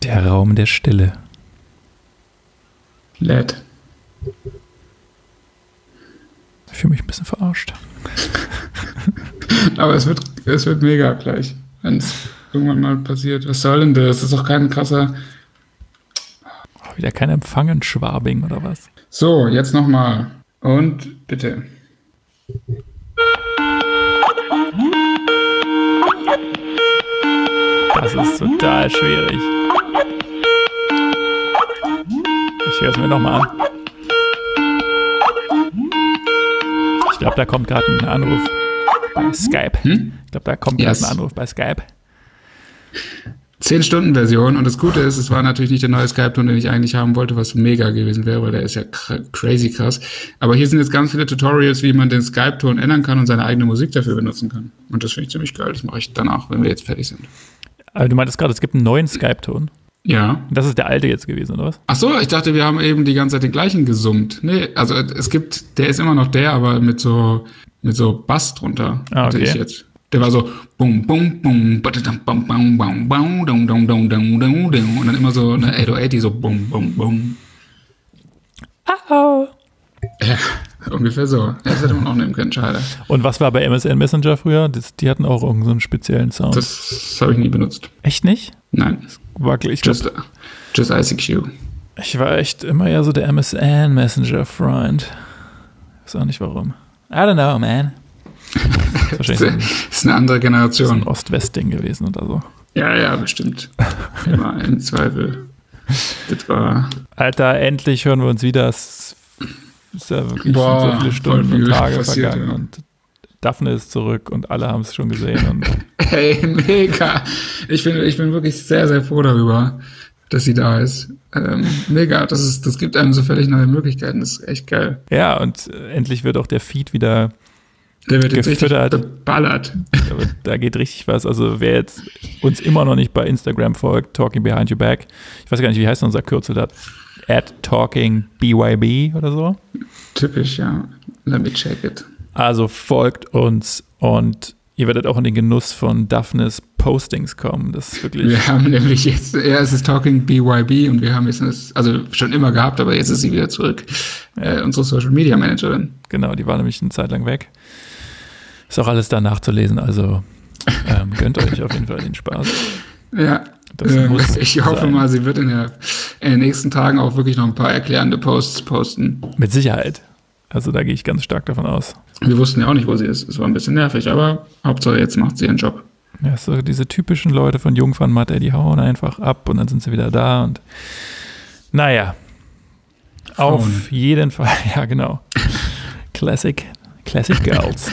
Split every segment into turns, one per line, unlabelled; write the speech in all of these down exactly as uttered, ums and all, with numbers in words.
Der Raum der Stille.
L E D.
Ich fühle mich ein bisschen verarscht.
Aber es wird, es wird mega gleich, wenn es irgendwann mal passiert. Was soll denn das? Das ist doch kein krasser...
Oh, wieder kein Empfang in Schwabing oder was?
So, jetzt nochmal. Und bitte.
Das ist total schwierig. Ich höre es mir nochmal an. Ich glaube, da kommt gerade ein Anruf bei Skype. Hm? Ich glaube, da kommt
yes.
gerade ein Anruf bei Skype.
zehn-Stunden-Version. Und das Gute ist, es war natürlich nicht der neue Skype-Ton, den ich eigentlich haben wollte, was mega gewesen wäre, weil der ist ja cr- crazy krass. Aber hier sind jetzt ganz viele Tutorials, wie man den Skype-Ton ändern kann und seine eigene Musik dafür benutzen kann. Und das finde ich ziemlich geil. Das mache ich danach, wenn wir jetzt fertig sind.
Aber du meintest gerade, es gibt einen neuen Skype-Ton.
Ja.
Das ist der alte jetzt gewesen, oder was?
Ach so, ich dachte, wir haben eben die ganze Zeit den gleichen gesummt. Nee, also es gibt, der ist immer noch der, aber mit so, mit so Bass drunter.
Ah, okay.
Ich jetzt. Der war so bum bum bum badadam bum bum bum bum dum dum dum dum dum dum und dann immer so eine acht null acht, die so bum bum bum.
Oh.
Ja, ungefähr so. Ja, das hätte man auch nehmen können, schade.
Und was war bei M S N Messenger früher? Das, die hatten auch irgendeinen so einen speziellen Sound.
Das habe ich nie benutzt.
Echt nicht?
Nein.
War, ich glaub,
just, just I C Q.
Ich war echt immer eher so der M S N Messenger Freund. Ich weiß auch nicht warum. I don't know, man.
Das ist, das ist eine andere Generation.
So ein Ost-West-Ding gewesen oder so.
Ja, ja, bestimmt. Immer im Zweifel. Das war...
Alter, endlich hören wir uns wieder. Es ist ja wirklich
Boah,
schon so viele Stunden und Tage
passiert,
vergangen.
ja.
Und Daphne ist zurück und alle haben es schon gesehen. Und
hey, mega. Ich bin, ich bin wirklich sehr, sehr froh darüber, dass sie da ist. Ähm, mega. Das ist, das gibt einem so völlig neue Möglichkeiten. Das ist echt geil.
ja, und äh, endlich wird auch der Feed wieder
Der wird jetzt richtig
gefüttert.
geballert.
Da, wird, da geht richtig was. Also wer jetzt uns immer noch nicht bei Instagram folgt, Talking Behind Your Back, ich weiß gar nicht, wie heißt unser Kürzel da? at Talking B Y B oder so.
Typisch, ja. Let me check it.
Also folgt uns und ihr werdet auch in den Genuss von Daphnes Postings kommen. Das ist wirklich...
Wir haben nämlich jetzt, ja, es ist Talking B Y B und wir haben jetzt, das, also schon immer gehabt, aber jetzt ist sie wieder zurück. Äh, unsere Social Media Managerin.
Genau, die war nämlich eine Zeit lang weg. Ist auch alles da nachzulesen, also ähm, gönnt euch auf jeden Fall den Spaß.
Ja,
Das
äh,
muss
ich hoffe
sein.
mal, sie wird in, der, in den nächsten Tagen auch wirklich noch ein paar erklärende Posts posten.
Mit Sicherheit. Also da gehe ich ganz stark davon aus.
Wir wussten ja auch nicht, wo sie ist. Es war ein bisschen nervig, aber Hauptsache jetzt macht sie ihren Job.
Ja, so diese typischen Leute von Jungfernmatte, die hauen einfach ab und dann sind sie wieder da und naja,
Frauen.
auf jeden Fall, ja genau. Classic, Classic Girls.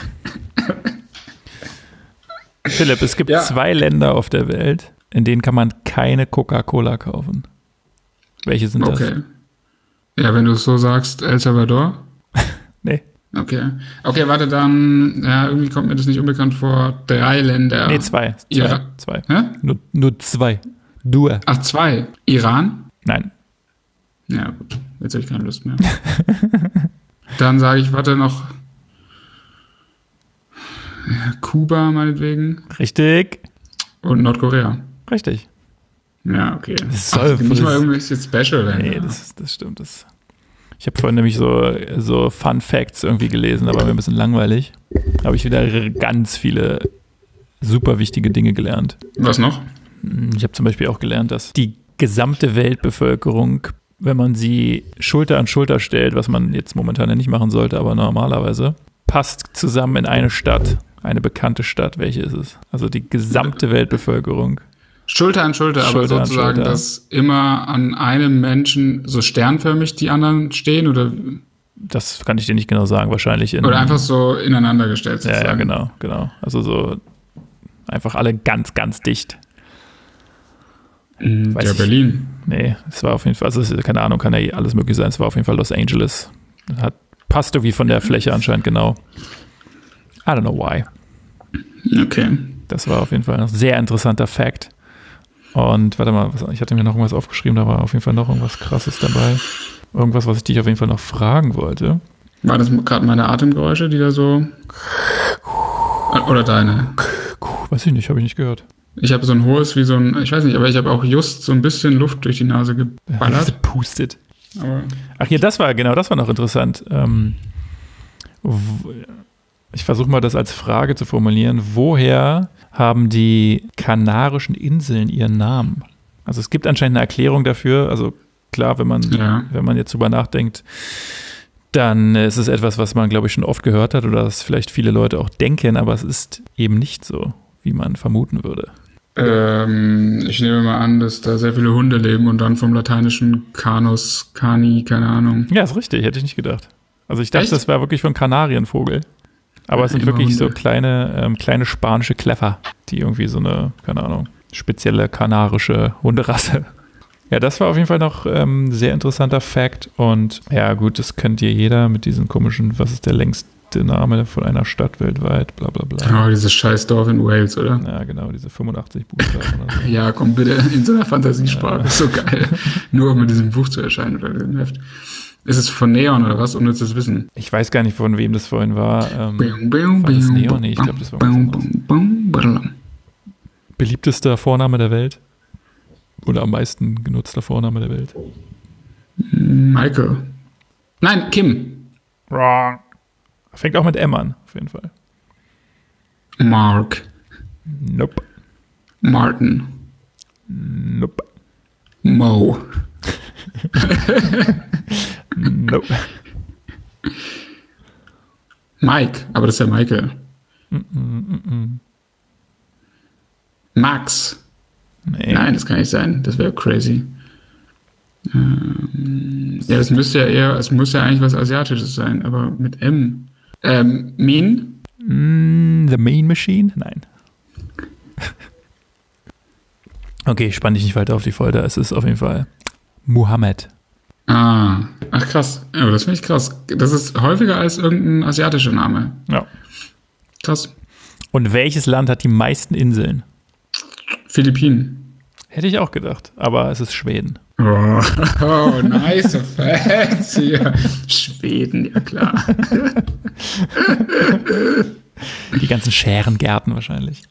Philipp, es gibt
Ja.
zwei Länder auf der Welt, in denen kann man keine Coca-Cola kaufen. Welche sind das?
Okay. Ja, wenn du es so sagst, El Salvador?
Nee.
Okay. Okay, warte, dann, ja, irgendwie kommt mir das nicht unbekannt vor. Drei Länder.
Nee, zwei. Zwei.
Ja.
zwei.
Hä?
Nur, nur zwei. Due.
Ach, zwei. Iran?
Nein.
Ja, gut. Jetzt habe ich keine Lust mehr. Dann sage ich, warte noch. Ja, Kuba meinetwegen.
Richtig.
Und Nordkorea.
Richtig.
Ja, okay.
Das
Ach,
soll
nicht
für
mal
das-
irgendwelche Special.
Nee, das, das stimmt. Das. Ich habe vorhin nämlich so, so Fun Facts irgendwie gelesen, da war mir ein bisschen langweilig. Da habe ich wieder ganz viele super wichtige Dinge gelernt.
Was noch?
Ich habe zum Beispiel auch gelernt, dass die gesamte Weltbevölkerung, wenn man sie Schulter an Schulter stellt, was man jetzt momentan ja nicht machen sollte, aber normalerweise, passt zusammen in eine Stadt, eine bekannte Stadt. Welche ist es? Also die gesamte Weltbevölkerung.
Schulter an Schulter, aber
Schulter an
sozusagen,
Schulter.
dass immer an einem Menschen so sternförmig die anderen stehen oder,
Das kann ich dir nicht genau sagen, wahrscheinlich in...
oder einfach so ineinander gestellt
Ja,
sozusagen.
ja, genau, genau. Also so einfach alle ganz, ganz dicht.
Mhm,
Weiß
ja,
ich.
Berlin.
Nee, es war auf jeden Fall, also es ist, keine Ahnung, kann ja eh alles möglich sein. Es war auf jeden Fall Los Angeles. Hat, passt irgendwie von der Fläche anscheinend genau. I don't know why.
Okay.
Das war auf jeden Fall ein sehr interessanter Fact. Und warte mal, was, ich hatte mir noch irgendwas aufgeschrieben, da war auf jeden Fall noch irgendwas Krasses dabei. Irgendwas, was ich dich auf jeden Fall noch fragen wollte.
War das gerade meine Atemgeräusche, die da so... Oder deine?
Weiß ich nicht, habe ich nicht gehört.
Ich habe so ein hohes, wie so ein, ich weiß nicht, aber ich habe auch just so ein bisschen Luft durch die Nase geballert.
Pustet.
Aber
Ach hier, das war, genau, das war noch interessant. Ähm, w- ich versuche mal das als Frage zu formulieren. Woher haben die Kanarischen Inseln ihren Namen? Also es gibt anscheinend eine Erklärung dafür. Also klar, wenn man,
ja.
wenn man jetzt drüber nachdenkt, dann ist es etwas, was man, glaube ich, schon oft gehört hat oder das vielleicht viele Leute auch denken, aber es ist eben nicht so, wie man vermuten würde.
Ähm, ich nehme mal an, dass da sehr viele Hunde leben und dann vom lateinischen Canus, Cani, keine Ahnung.
Ja, ist richtig, hätte ich nicht gedacht. Also ich dachte,
Echt?
das war wirklich von Kanarienvogel. Aber es sind
Immer
wirklich
Hunde.
so kleine, ähm, kleine spanische Kleffer, die irgendwie so eine, keine Ahnung, spezielle kanarische Hunderasse. Ja, das war auf jeden Fall noch ähm, sehr interessanter Fact. Und ja gut, das kennt ihr jeder mit diesen komischen, was ist der längste Name von einer Stadt weltweit, bla bla bla.
Oh, dieses scheiß Dorf in Wales, oder?
Ja, genau, diese fünfundachtzig Buchstaben oder so.
Ja, komm bitte, in so einer Fantasiesprache.
Ja.
Ist so geil. Nur um mit diesem Buch zu erscheinen oder diesem Heft. Ist es von Neon oder was? Unnützes Wissen.
Ich weiß gar nicht, von wem das vorhin war. Ähm,
Bing, bing,
war das
bing,
Neon? Nee, ich glaube, das war was
bing,
anderes.
bing, bing, bing.
Beliebtester Vorname der Welt? Oder am meisten genutzter Vorname der Welt?
Michael. Nein, Kim.
Wrong. Fängt auch mit M an, auf jeden Fall.
Mark.
Nope.
Martin.
Nope.
Mo.
Nope.
Mike, aber das ist ja Michael.
Mm, mm, mm.
Max.
Nee.
Nein, das kann nicht sein. Das wäre crazy. Ähm, ja, das müsste ja eher, es muss ja eigentlich was Asiatisches sein, aber mit M. Ähm, Min?
Mm, the Mean Machine? Nein. Okay, ich spann dich nicht weiter auf die Folter. Es ist auf jeden Fall Muhammad.
Ah, ach krass. Ja, das finde ich krass. Das ist häufiger als irgendein asiatischer Name.
Ja.
Krass.
Und welches Land hat die meisten Inseln?
Philippinen.
Hätte ich auch gedacht, aber es ist Schweden.
Oh, oh nice Facts hier. Schweden, ja klar.
Die ganzen Schärengärten wahrscheinlich.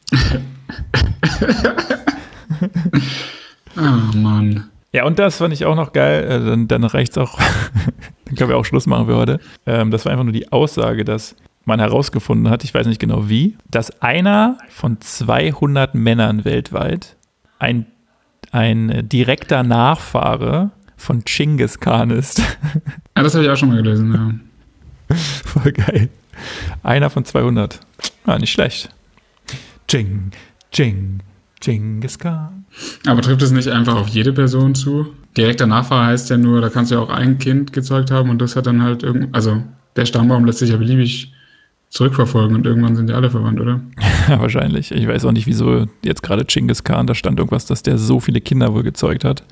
Oh Mann.
Ja, und das fand ich auch noch geil. Äh, dann, dann reicht's auch. Dann können wir auch Schluss machen für heute. Ähm, das war einfach nur die Aussage, dass man herausgefunden hat, ich weiß nicht genau wie, dass einer von zweihundert Männern weltweit ein, ein direkter Nachfahre von Genghis Khan ist.
Ah, das habe ich auch schon mal gelesen, ja.
Voll geil. Einer von zweihundert. Ah, nicht schlecht. Jing, Jing, Genghis Khan.
Aber trifft es nicht einfach auf jede Person zu? Direkter Nachfahre heißt ja nur, da kannst du ja auch ein Kind gezeugt haben und das hat dann halt irgend, also der Stammbaum lässt sich ja beliebig zurückverfolgen und irgendwann sind ja alle verwandt, oder?
Ja, wahrscheinlich. Ich weiß auch nicht, wieso jetzt gerade Genghis Khan, da stand irgendwas, dass der so viele Kinder wohl gezeugt hat.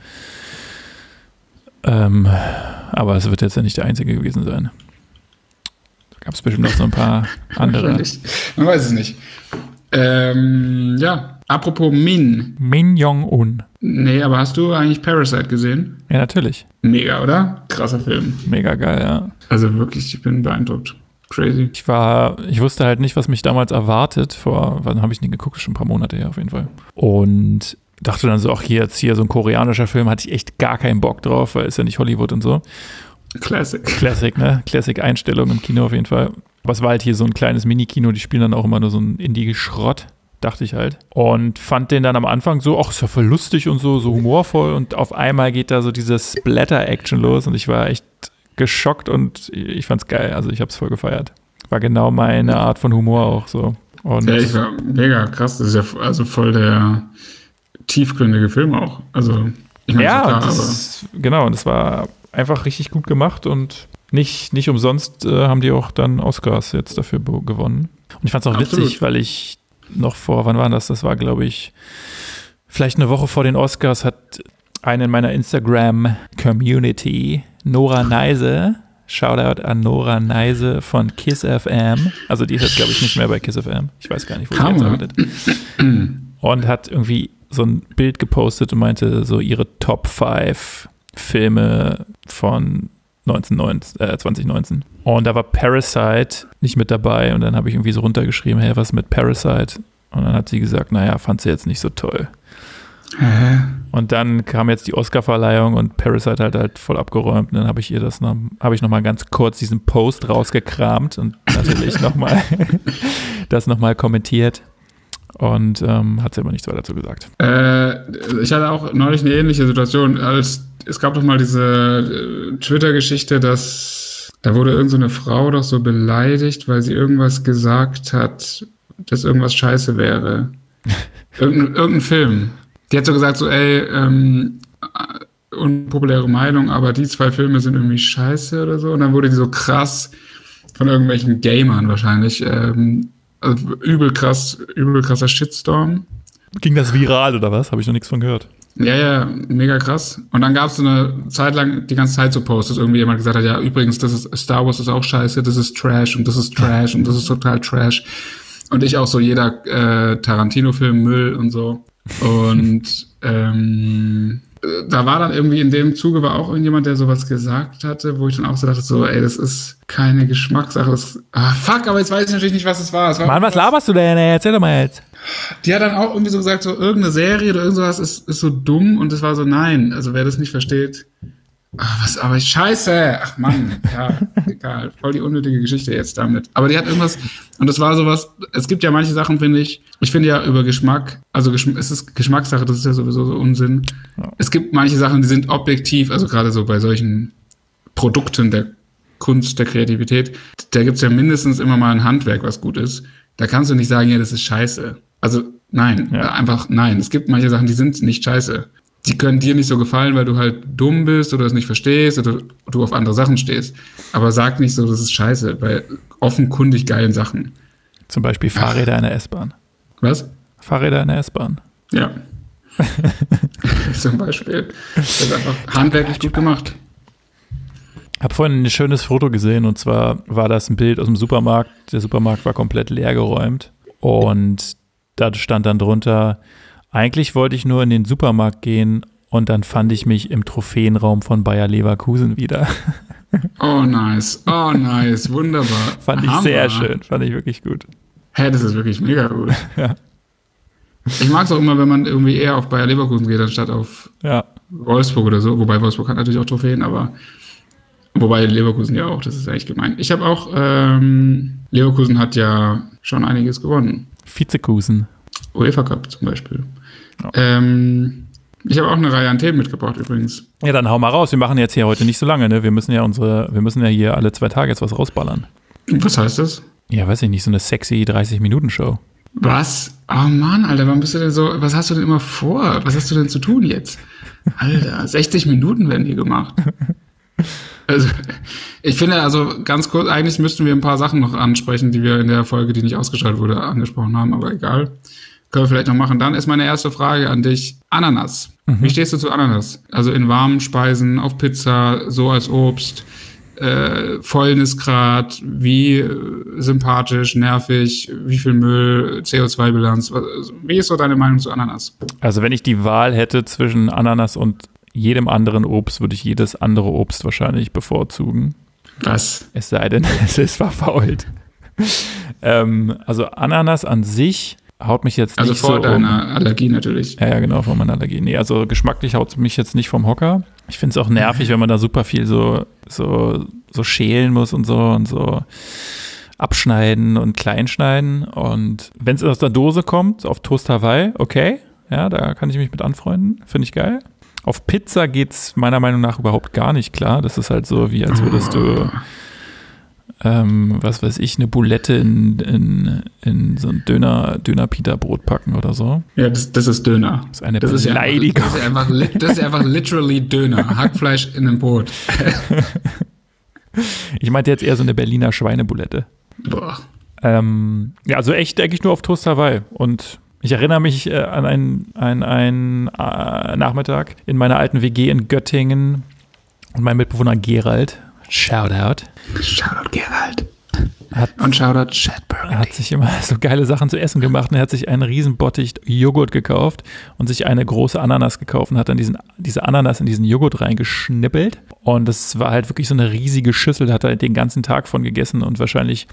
Ähm, aber es wird jetzt ja nicht der einzige gewesen sein. Da gab es bestimmt noch so ein paar andere.
Wahrscheinlich. Man weiß es nicht. Ähm, ja, apropos Min.
Min Jong-un.
Nee, aber hast du eigentlich Parasite gesehen?
Ja, natürlich.
Mega, oder? Krasser Film.
Mega geil, ja.
Also wirklich, ich bin beeindruckt. Crazy.
Ich war, ich wusste halt nicht, was mich damals erwartet. Vor, wann habe ich den geguckt? Schon ein paar Monate her auf jeden Fall. Und dachte dann so, ach hier, jetzt hier so ein koreanischer Film, hatte ich echt gar keinen Bock drauf, weil ist ja nicht Hollywood und so.
Classic.
Classic, ne? Classic-Einstellung im Kino auf jeden Fall. Aber es war halt hier so ein kleines Mini-Kino, die spielen dann auch immer nur so einen Indie-Schrott, dachte ich halt. Und fand den dann am Anfang so, ach, ist ja voll lustig und so, so humorvoll. Und auf einmal geht da so diese Splatter-Action los und ich war echt geschockt und ich fand's geil. Also ich hab's voll gefeiert. War genau meine Art von Humor auch so. Und
Ja, ich war mega krass. Das ist ja also voll der tiefgründige Film auch. Also, ich meine,
ja,
klar,
und das
aber
ist, genau, und das war einfach richtig gut gemacht und nicht, nicht umsonst äh, haben die auch dann Oscars jetzt dafür be- gewonnen. Und ich fand's auch
Absolut.
witzig, weil ich noch vor, wann war das? Das war, glaube ich, vielleicht eine Woche vor den Oscars hat eine in meiner Instagram-Community, Nora Neise, Shoutout an Nora Neise von Kiss F M. Also die ist jetzt, glaube ich, nicht mehr bei Kiss F M. Ich weiß gar nicht, wo sie jetzt
Hammer.
arbeitet. Und hat irgendwie so ein Bild gepostet und meinte so ihre Top fünf Filme von neunzehnhundertneunzig, äh, zwanzig neunzehn. Und da war Parasite nicht mit dabei und dann habe ich irgendwie so runtergeschrieben, hey, was mit Parasite? Und dann hat sie gesagt, naja, fand sie jetzt nicht so toll.
Hä?
Und dann kam jetzt die Oscar-Verleihung und Parasite hat halt voll abgeräumt. Und dann habe ich ihr das noch, habe ich noch mal ganz kurz diesen Post rausgekramt und natürlich nochmal das nochmal kommentiert. Und ähm, hat sie aber nichts weiter dazu gesagt.
Äh, ich hatte auch neulich eine ähnliche Situation. Als, es gab doch mal diese äh, Twitter-Geschichte, dass da wurde irgend so eine Frau doch so beleidigt, weil sie irgendwas gesagt hat, dass irgendwas scheiße wäre. Irgendein, irgendein Film. Die hat so gesagt, so, ey, ähm, unpopuläre Meinung, aber die zwei Filme sind irgendwie scheiße oder so. Und dann wurde die so krass von irgendwelchen Gamern wahrscheinlich, ähm, also übel krass, übel krasser Shitstorm.
Ging das viral oder was? Habe ich noch nichts von gehört.
Ja, ja, mega krass. Und dann gab es so eine Zeit lang die ganze Zeit so Posts, dass irgendwie jemand gesagt hat, ja, übrigens, das ist Star Wars ist auch scheiße, das ist Trash und das ist Trash und das ist total Trash. Und ich auch so jeder äh, Tarantino-Film, Müll und so. Und ähm, da war dann irgendwie in dem Zuge war auch irgendjemand, der sowas gesagt hatte, wo ich dann auch so dachte, so, ey, das ist keine Geschmackssache. Das, ah, fuck, aber jetzt weiß ich natürlich nicht, was es war. Es war
Mann, was laberst du denn? Erzähl doch mal jetzt.
Die hat dann auch irgendwie so gesagt, so irgendeine Serie oder irgendwas ist, ist so dumm und es war so, nein, also wer das nicht versteht, ach, was, aber scheiße, ach Mann, ja, egal, voll die unnötige Geschichte jetzt damit. Aber die hat irgendwas, und das war sowas, es gibt ja manche Sachen, finde ich, ich finde ja über Geschmack, also Geschm- es ist Geschmackssache, das ist ja sowieso so Unsinn. Ja. Es gibt manche Sachen, die sind objektiv, also gerade so bei solchen Produkten der Kunst, der Kreativität, da gibt's ja mindestens immer mal ein Handwerk, was gut ist. Da kannst du nicht sagen, ja, das ist scheiße. Also nein, ja. einfach nein. Es gibt manche Sachen, die sind nicht scheiße. Die können dir nicht so gefallen, weil du halt dumm bist oder es nicht verstehst oder du auf andere Sachen stehst. Aber sag nicht so, das ist scheiße, bei offenkundig geilen Sachen.
Zum Beispiel Fahrräder Ach. in der S-Bahn.
Was?
Fahrräder in der S-Bahn.
Ja. Zum Beispiel. Das ist einfach handwerklich gut gemacht.
Ich habe vorhin ein schönes Foto gesehen und zwar war das ein Bild aus dem Supermarkt. Der Supermarkt war komplett leer geräumt und da stand dann drunter, eigentlich wollte ich nur in den Supermarkt gehen und dann fand ich mich im Trophäenraum von Bayer Leverkusen wieder.
Oh nice, oh nice, wunderbar.
Fand ich Hammer. Sehr schön, fand ich wirklich gut.
Hä, hey, das ist wirklich mega gut.
Ja.
Ich mag es auch immer, wenn man irgendwie eher auf Bayer Leverkusen geht, anstatt auf
ja.
Wolfsburg oder so. Wobei Wolfsburg hat natürlich auch Trophäen, aber wobei Leverkusen ja auch, das ist eigentlich gemein. Ich habe auch, ähm, Leverkusen hat ja schon einiges gewonnen.
Vizekusen.
UEFA Cup zum Beispiel.
Ja.
Ähm, ich habe auch eine Reihe an Themen mitgebracht übrigens.
Ja, dann hau mal raus. Wir machen jetzt hier heute nicht so lange, ne? Wir müssen ja unsere, wir müssen ja hier alle zwei Tage jetzt was rausballern.
Was heißt das?
Ja, weiß ich nicht, so eine sexy dreißig-Minuten-Show.
Was? Oh Mann, Alter, warum bist du denn so, was hast du denn immer vor? Was hast du denn zu tun jetzt? Alter, sechzig Minuten werden hier gemacht. Also, ich finde, also ganz kurz, eigentlich müssten wir ein paar Sachen noch ansprechen, die wir in der Folge, die nicht ausgestrahlt wurde, angesprochen haben, aber egal. Können wir vielleicht noch machen. Dann ist meine erste Frage an dich. Ananas. Mhm. Wie stehst du zu Ananas? Also in warmen Speisen, auf Pizza, so als Obst, äh, Fäulnisgrad, wie äh, sympathisch, nervig, wie viel Müll, C O zwei Bilanz. Wie ist so deine Meinung zu Ananas?
Also wenn ich die Wahl hätte zwischen Ananas und jedem anderen Obst, würde ich jedes andere Obst wahrscheinlich bevorzugen.
Was?
Es sei denn, es ist verfault. ähm, also Ananas an sich haut mich jetzt
also
nicht so
vor deiner
um.
Allergie natürlich.
Ja, ja, genau, vor meiner Allergie. Nee, also geschmacklich haut mich jetzt nicht vom Hocker. Ich finde es auch nervig, wenn man da super viel so, so, so schälen muss und so und so abschneiden und kleinschneiden. Und wenn es aus der Dose kommt, auf Toast Hawaii, okay, ja, da kann ich mich mit anfreunden, finde ich geil. Auf Pizza geht's meiner Meinung nach überhaupt gar nicht klar. Das ist halt so, wie als würdest du, ähm, was weiß ich, eine Boulette in, in, in so ein Döner, Döner-Pita-Brot packen oder so.
Ja, das, das ist Döner.
Das ist eine
das
Beleidigung.
Ist ja einfach, das, ist einfach, das ist einfach literally Döner. Hackfleisch in einem Brot.
Ich meinte jetzt eher so eine Berliner Schweineboulette.
Boah.
Ähm, ja, also echt eigentlich nur auf Toast Hawaii. Und ich erinnere mich äh, an einen, an einen äh, Nachmittag in meiner alten W G in Göttingen und mein Mitbewohner Gerald, Shoutout.
Shoutout Gerald.
Hat,
und Shoutout Chad Burgundy.
Er hat sich immer so geile Sachen zu essen gemacht und er hat sich einen riesen Bottich Joghurt gekauft und sich eine große Ananas gekauft und hat dann diesen, diese Ananas in diesen Joghurt reingeschnippelt und das war halt wirklich so eine riesige Schüssel, da hat er den ganzen Tag von gegessen und wahrscheinlich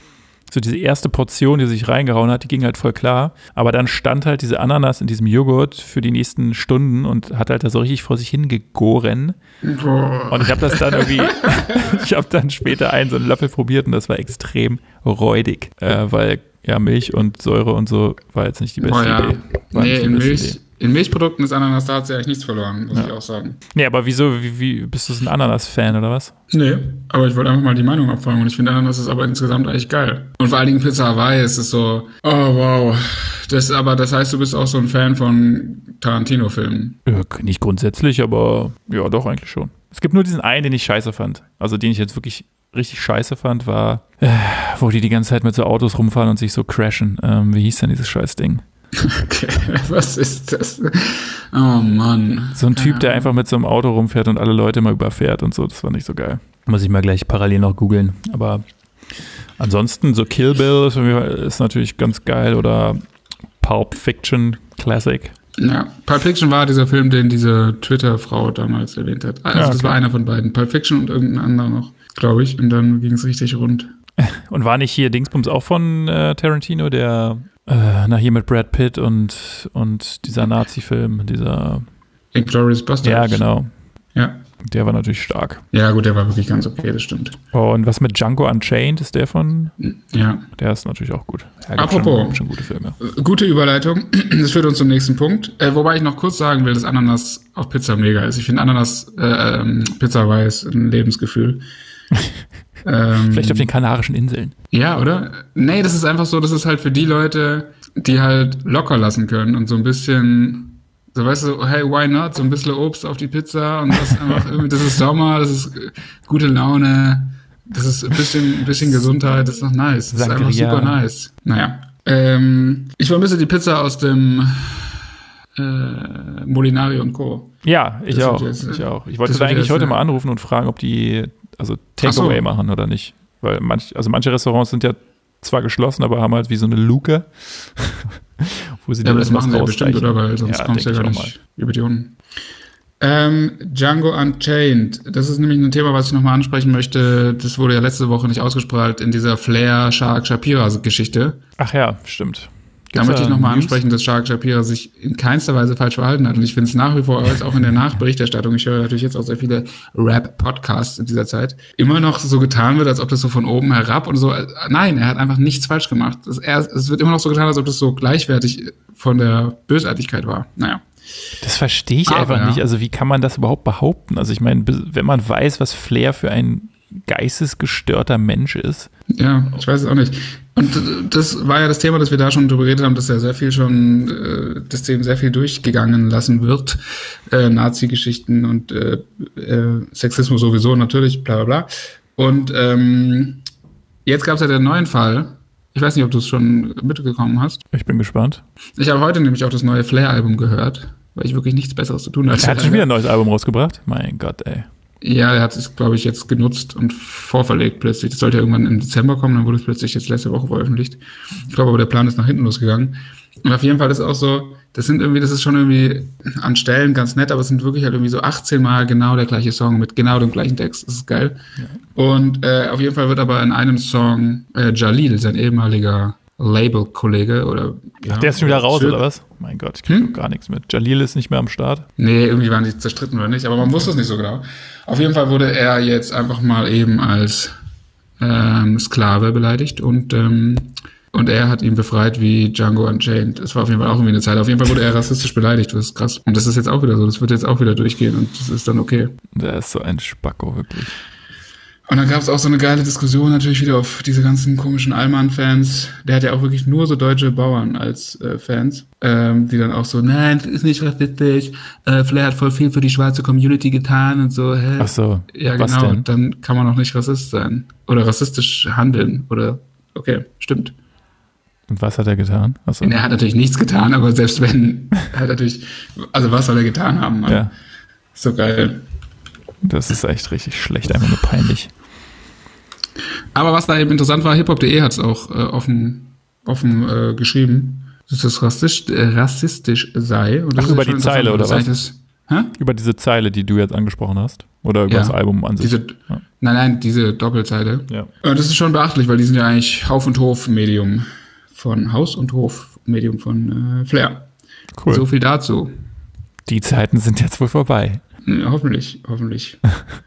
so diese erste Portion, die sich reingehauen hat, die ging halt voll klar. Aber dann stand halt diese Ananas in diesem Joghurt für die nächsten Stunden und hat halt da so richtig vor sich hingegoren.
Boah.
Und ich habe das dann irgendwie, ich habe dann später einen so einen Löffel probiert und das war extrem räudig, äh, weil ja Milch und Säure und so war jetzt nicht die beste
Oh ja.
Idee. War
Nee,
nicht die
in
beste
Milch,
Idee.
in Milchprodukten ist Ananas, da hat sie eigentlich nichts verloren, muss
Ja.
ich auch sagen.
Nee, aber wieso, wie, wie bist du so ein Ananas-Fan oder was?
Nee, aber ich wollte einfach mal die Meinung abfragen und ich finde Ananas ist aber insgesamt eigentlich geil. Und vor allen Dingen Pizza Hawaii ist es so, oh wow. Das, aber das heißt, du bist auch so ein Fan von Tarantino-Filmen.
Ja, nicht grundsätzlich, aber ja, doch eigentlich schon. Es gibt nur diesen einen, den ich scheiße fand. Also den ich jetzt wirklich richtig scheiße fand, war, äh, wo die die ganze Zeit mit so Autos rumfahren und sich so crashen. Ähm, wie hieß denn dieses Scheißding?
Okay, was ist das? Oh Mann.
So ein Typ, der einfach mit so einem Auto rumfährt und alle Leute mal überfährt und so. Das war nicht so geil. Muss ich mal gleich parallel noch googeln. Aber ansonsten so Kill Bill ist, ist natürlich ganz geil oder Pulp Fiction Classic.
Ja, Pulp Fiction war dieser Film, den diese Twitter-Frau damals erwähnt hat. Also
Ja, okay.
das war einer von beiden. Pulp Fiction und irgendein anderer noch, glaube ich. Und dann ging es richtig rund.
Und war nicht hier Dingsbums auch von äh, Tarantino, der äh, na hier mit Brad Pitt und, und dieser Nazi-Film, dieser
Inglourious Basterds.
ja, genau.
Ja.
Der war natürlich stark.
Ja, gut, der war wirklich ganz okay, das stimmt.
Und was mit Django Unchained ist der von?
Ja.
Der ist natürlich auch gut. Ja, gibt
Apropos.
schon, schon gute Filme.
Gute Überleitung. Das führt uns zum nächsten Punkt. Äh, wobei ich noch kurz sagen will, dass Ananas auf Pizza mega ist. Ich finde Ananas, äh, ähm, Pizza Hawaii ist ein Lebensgefühl. ähm,
Vielleicht auf den Kanarischen Inseln.
Ja, oder? Nee, das ist einfach so, das ist halt für die Leute, die halt locker lassen können und so ein bisschen, so weißt du, hey, why not? So ein bisschen Obst auf die Pizza und das einfach irgendwie, das ist Sommer, das ist gute Laune, das ist ein bisschen, ein bisschen Gesundheit, das ist noch nice. Das ist einfach
Sangria.
super nice. Naja. Ähm, ich vermisse die Pizza aus dem äh, Molinari und Co.
Ja, ich
Das
auch.
wird jetzt,
ich
äh,
auch. Ich wollte
das
da
wird
eigentlich
jetzt,
heute
äh,
mal anrufen und fragen, ob die also Takeaway
Ach so.
machen oder nicht. Weil manch, also manche Restaurants sind ja zwar geschlossen, aber haben halt wie so eine Luke, wo sie
Ja, aber
dann
das machen sie ja bestimmt,
rausreichen.
oder? Weil sonst
Ja,
kommst du ja
denk
gar
ich auch
nicht über die Runden. Ähm, Django Unchained. Das ist nämlich ein Thema, was ich nochmal ansprechen möchte. Das wurde ja letzte Woche nicht ausgestrahlt in dieser Flair Shark Shapira Geschichte.
Ach ja, stimmt.
Da
Gibt's
möchte ich nochmal
News?
ansprechen, dass Shark Shapira sich in keinster Weise falsch verhalten hat. Und ich finde es nach wie vor, jetzt auch in der Nachberichterstattung, ich höre natürlich jetzt auch sehr viele Rap-Podcasts in dieser Zeit, immer noch so getan wird, als ob das so von oben herab und so. Nein, er hat einfach nichts falsch gemacht. Es, er, es wird immer noch so getan, als ob das so gleichwertig von der Bösartigkeit war. Naja.
Das verstehe ich
Aber,
einfach
ja.
nicht. Also wie kann man das überhaupt behaupten? Also ich meine, bis- wenn man weiß, was Flair für ein geistesgestörter Mensch ist.
Ja, ich weiß es auch nicht. Und das war ja das Thema, dass wir da schon drüber geredet haben, dass ja sehr viel schon, äh, dass dem sehr viel durchgegangen lassen wird. Äh, Nazi-Geschichten und äh, äh, Sexismus sowieso natürlich, bla bla bla. Und ähm, jetzt gab es ja den neuen Fall. Ich weiß nicht, ob du es schon mitbekommen hast.
Ich bin gespannt.
Ich habe heute nämlich auch das neue Flair-Album gehört, weil ich wirklich nichts Besseres zu tun hatte.
Er hat schon wieder ein neues Album rausgebracht. Mein Gott, ey.
Ja, er hat es, glaube ich, jetzt genutzt und vorverlegt plötzlich. Das sollte ja irgendwann im Dezember kommen, dann wurde es plötzlich jetzt letzte Woche veröffentlicht. Ich glaube aber, der Plan ist nach hinten losgegangen. Und auf jeden Fall ist auch so, das sind irgendwie, das ist schon irgendwie an Stellen ganz nett, aber es sind wirklich halt irgendwie so achtzehn Mal genau der gleiche Song mit genau dem gleichen Text. Das ist geil. Ja. Und äh, auf jeden Fall wird aber in einem Song äh, Jalil, sein ehemaliger Label-Kollege oder ja,
Ach, der ist schon wieder raus,
Schö-
oder was? Mein Gott, ich krieg
Hm?
doch gar nichts mit. Jalil ist nicht mehr am Start.
Nee, irgendwie waren die zerstritten oder nicht, aber man wusste es nicht so genau. Auf jeden Fall wurde er jetzt einfach mal eben als ähm, Sklave beleidigt und ähm, und er hat ihn befreit wie Django Unchained. Das war auf jeden Fall auch irgendwie eine Zeit. Auf jeden Fall wurde er rassistisch beleidigt, das ist krass. Und das ist jetzt auch wieder so, das wird jetzt auch wieder durchgehen und das ist dann okay.
Der ist so ein Spacko, wirklich.
Und dann gab es auch so eine geile Diskussion natürlich wieder auf diese ganzen komischen Allmann-Fans. Der hat ja auch wirklich nur so deutsche Bauern als äh, Fans, ähm, die dann auch so, nein, ist nicht rassistisch, äh, Flair hat voll viel für die schwarze Community getan und so. Hä?
Ach so,
Ja,
was
genau,
denn?
dann kann man auch nicht Rassist sein. Oder rassistisch handeln. Oder, okay, stimmt.
Und was hat er getan? Ach so.
Er hat natürlich nichts getan, aber selbst wenn, er hat natürlich, also was soll er getan haben, Mann?
Ja,
So geil.
das ist echt richtig schlecht, einfach nur peinlich.
Aber was da eben interessant war, hiphop punkt de hat es auch äh, offen, offen äh, geschrieben, dass das rassistisch, äh, rassistisch sei. Und das
Ach,
ist
über
ja schon
die Zeile,
interessant,
oder
das
was?
heißt, hä?
Über diese Zeile, die du jetzt angesprochen hast? Oder über
Ja,
das Album an sich?
Diese,
Ja.
Nein, nein, diese Doppelseite.
Ja.
Äh, Das ist schon beachtlich, weil die sind ja eigentlich Haus- und Hof-Medium von Haus- und Hof-Medium von äh, Flair.
Cool.
So viel dazu.
Die Zeiten sind jetzt wohl vorbei.
Ja, hoffentlich, hoffentlich.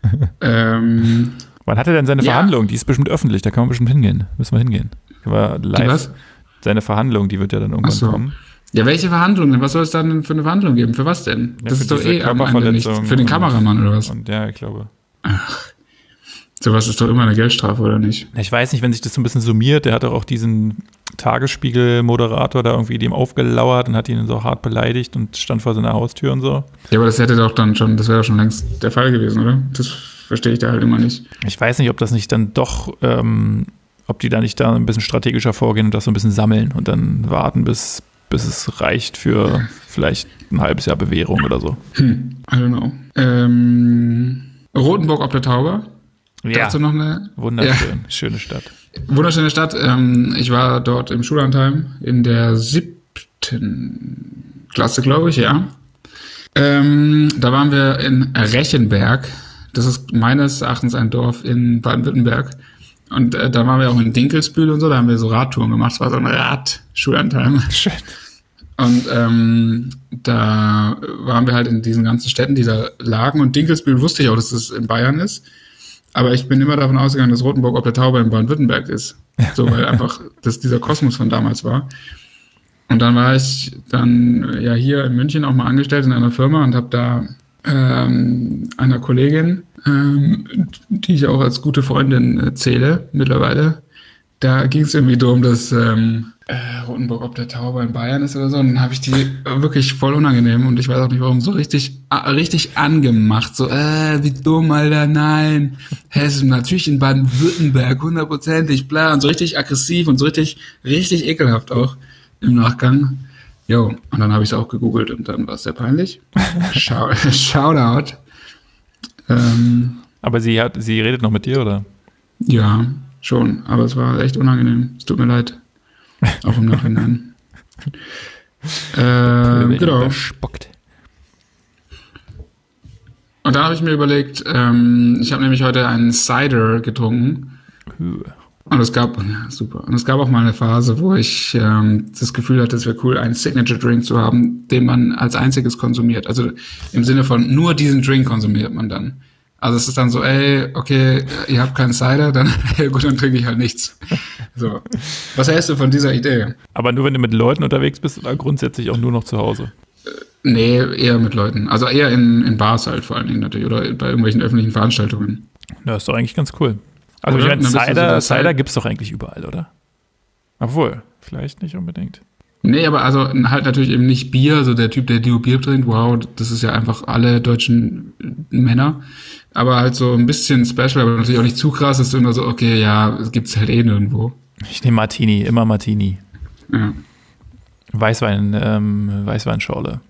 ähm,
Wann hat er denn seine
Ja.
Verhandlung? Die ist bestimmt öffentlich, da kann man bestimmt hingehen. Müssen wir hingehen. Können wir live.
Die was?
Seine Verhandlung, die wird ja dann irgendwann
Ach so.
kommen.
Ja, welche Verhandlungen? Was soll es dann für eine Verhandlung geben? Für was denn?
Ja,
das
für
ist doch
diese
eh am Ende nichts.
Körperverletzung
Für den
und-
Kameramann oder was?
Und ja, ich glaube.
Sowas ist doch immer eine Geldstrafe, oder nicht?
Ich weiß nicht, wenn sich das so ein bisschen summiert, der hat doch auch diesen Tagesspiegel-Moderator da irgendwie dem aufgelauert und hat ihn so hart beleidigt und stand vor seiner Haustür und so.
Ja, aber das hätte doch dann schon, das wäre doch schon längst der Fall gewesen, oder? Das verstehe ich da halt immer nicht.
Ich weiß nicht, ob das nicht dann doch, ähm, ob die da nicht da ein bisschen strategischer vorgehen und das so ein bisschen sammeln und dann warten, bis, bis es reicht für vielleicht ein halbes Jahr Bewährung oder so.
Hm, I don't know. Ähm, Rotenburg ob der Tauber.
Ja,
Dazu noch eine
wunderschön, schöne Stadt.
wunderschöne Stadt. Ähm, ich war dort im Schullandheim in der siebten Klasse, glaube ich, ja. Ähm, da waren wir in Rechenberg. Das ist meines Erachtens ein Dorf in Baden-Württemberg. Und äh, da waren wir auch in Dinkelsbühl und so, da haben wir so Radtouren gemacht. Es war so ein Rad-Schullandheim.
Schön.
Und ähm, da waren wir halt in diesen ganzen Städten, die da lagen. Und Dinkelsbühl wusste ich auch, dass das in Bayern ist. Aber ich bin immer davon ausgegangen, dass Rotenburg ob der Tauber in Baden-Württemberg ist. So, weil einfach das dieser Kosmos von damals war. Und dann war ich dann ja hier in München auch mal angestellt in einer Firma und habe da ähm, einer Kollegin, ähm, die ich auch als gute Freundin äh, zähle mittlerweile, da ging es irgendwie darum, dass ähm, äh, Rotenburg ob der Tauber in Bayern ist oder so. Und dann habe ich die wirklich voll unangenehm und ich weiß auch nicht warum, so richtig äh, richtig angemacht. So, äh, wie dumm, Alter, nein. Hessen, natürlich in Baden-Württemberg, hundertprozentig, bla. Und so richtig aggressiv und so richtig, richtig ekelhaft auch im Nachgang. Jo, und dann habe ich es auch gegoogelt und dann war es sehr peinlich. Schau, Shoutout. Ähm,
Aber sie hat, sie redet noch mit dir, oder?
ja, schon, aber es war echt unangenehm. Es tut mir leid. Auch im Nachhinein. äh, genau.
Überspuckt.
Und da habe ich mir überlegt, ähm, ich habe nämlich heute einen Cider getrunken.
Huh.
Und es gab, ja, super. Und es gab auch mal eine Phase, wo ich ähm, das Gefühl hatte, es wäre cool, einen Signature-Drink zu haben, den man als einziges konsumiert. Also im Sinne von nur diesen Drink konsumiert man dann. Also es ist dann so, ey, okay, ihr habt keinen Cider, dann gut, dann trinke ich halt nichts. So. Was hältst du von dieser Idee?
Aber nur wenn du mit Leuten unterwegs bist oder grundsätzlich auch nur noch zu Hause?
Nee, eher mit Leuten. Also eher in, in Bars halt vor allen Dingen natürlich oder bei irgendwelchen öffentlichen Veranstaltungen.
Ja, ist doch eigentlich ganz cool. Also
Oder?
ich meine,
Dann bist du so
Cider,
der
Cider
Cider-
gibt es doch eigentlich überall, oder? Obwohl, vielleicht nicht unbedingt.
Nee, aber also halt natürlich eben nicht Bier, so der Typ, der Dio Bier trinkt, wow, das ist ja einfach alle deutschen Männer. Aber halt so ein bisschen special, aber natürlich auch nicht zu krass, ist immer so, okay, ja, es gibt's halt eh nirgendwo.
Ich nehme Martini, immer Martini.
Ja.
Weißwein, ähm, Weißweinschorle.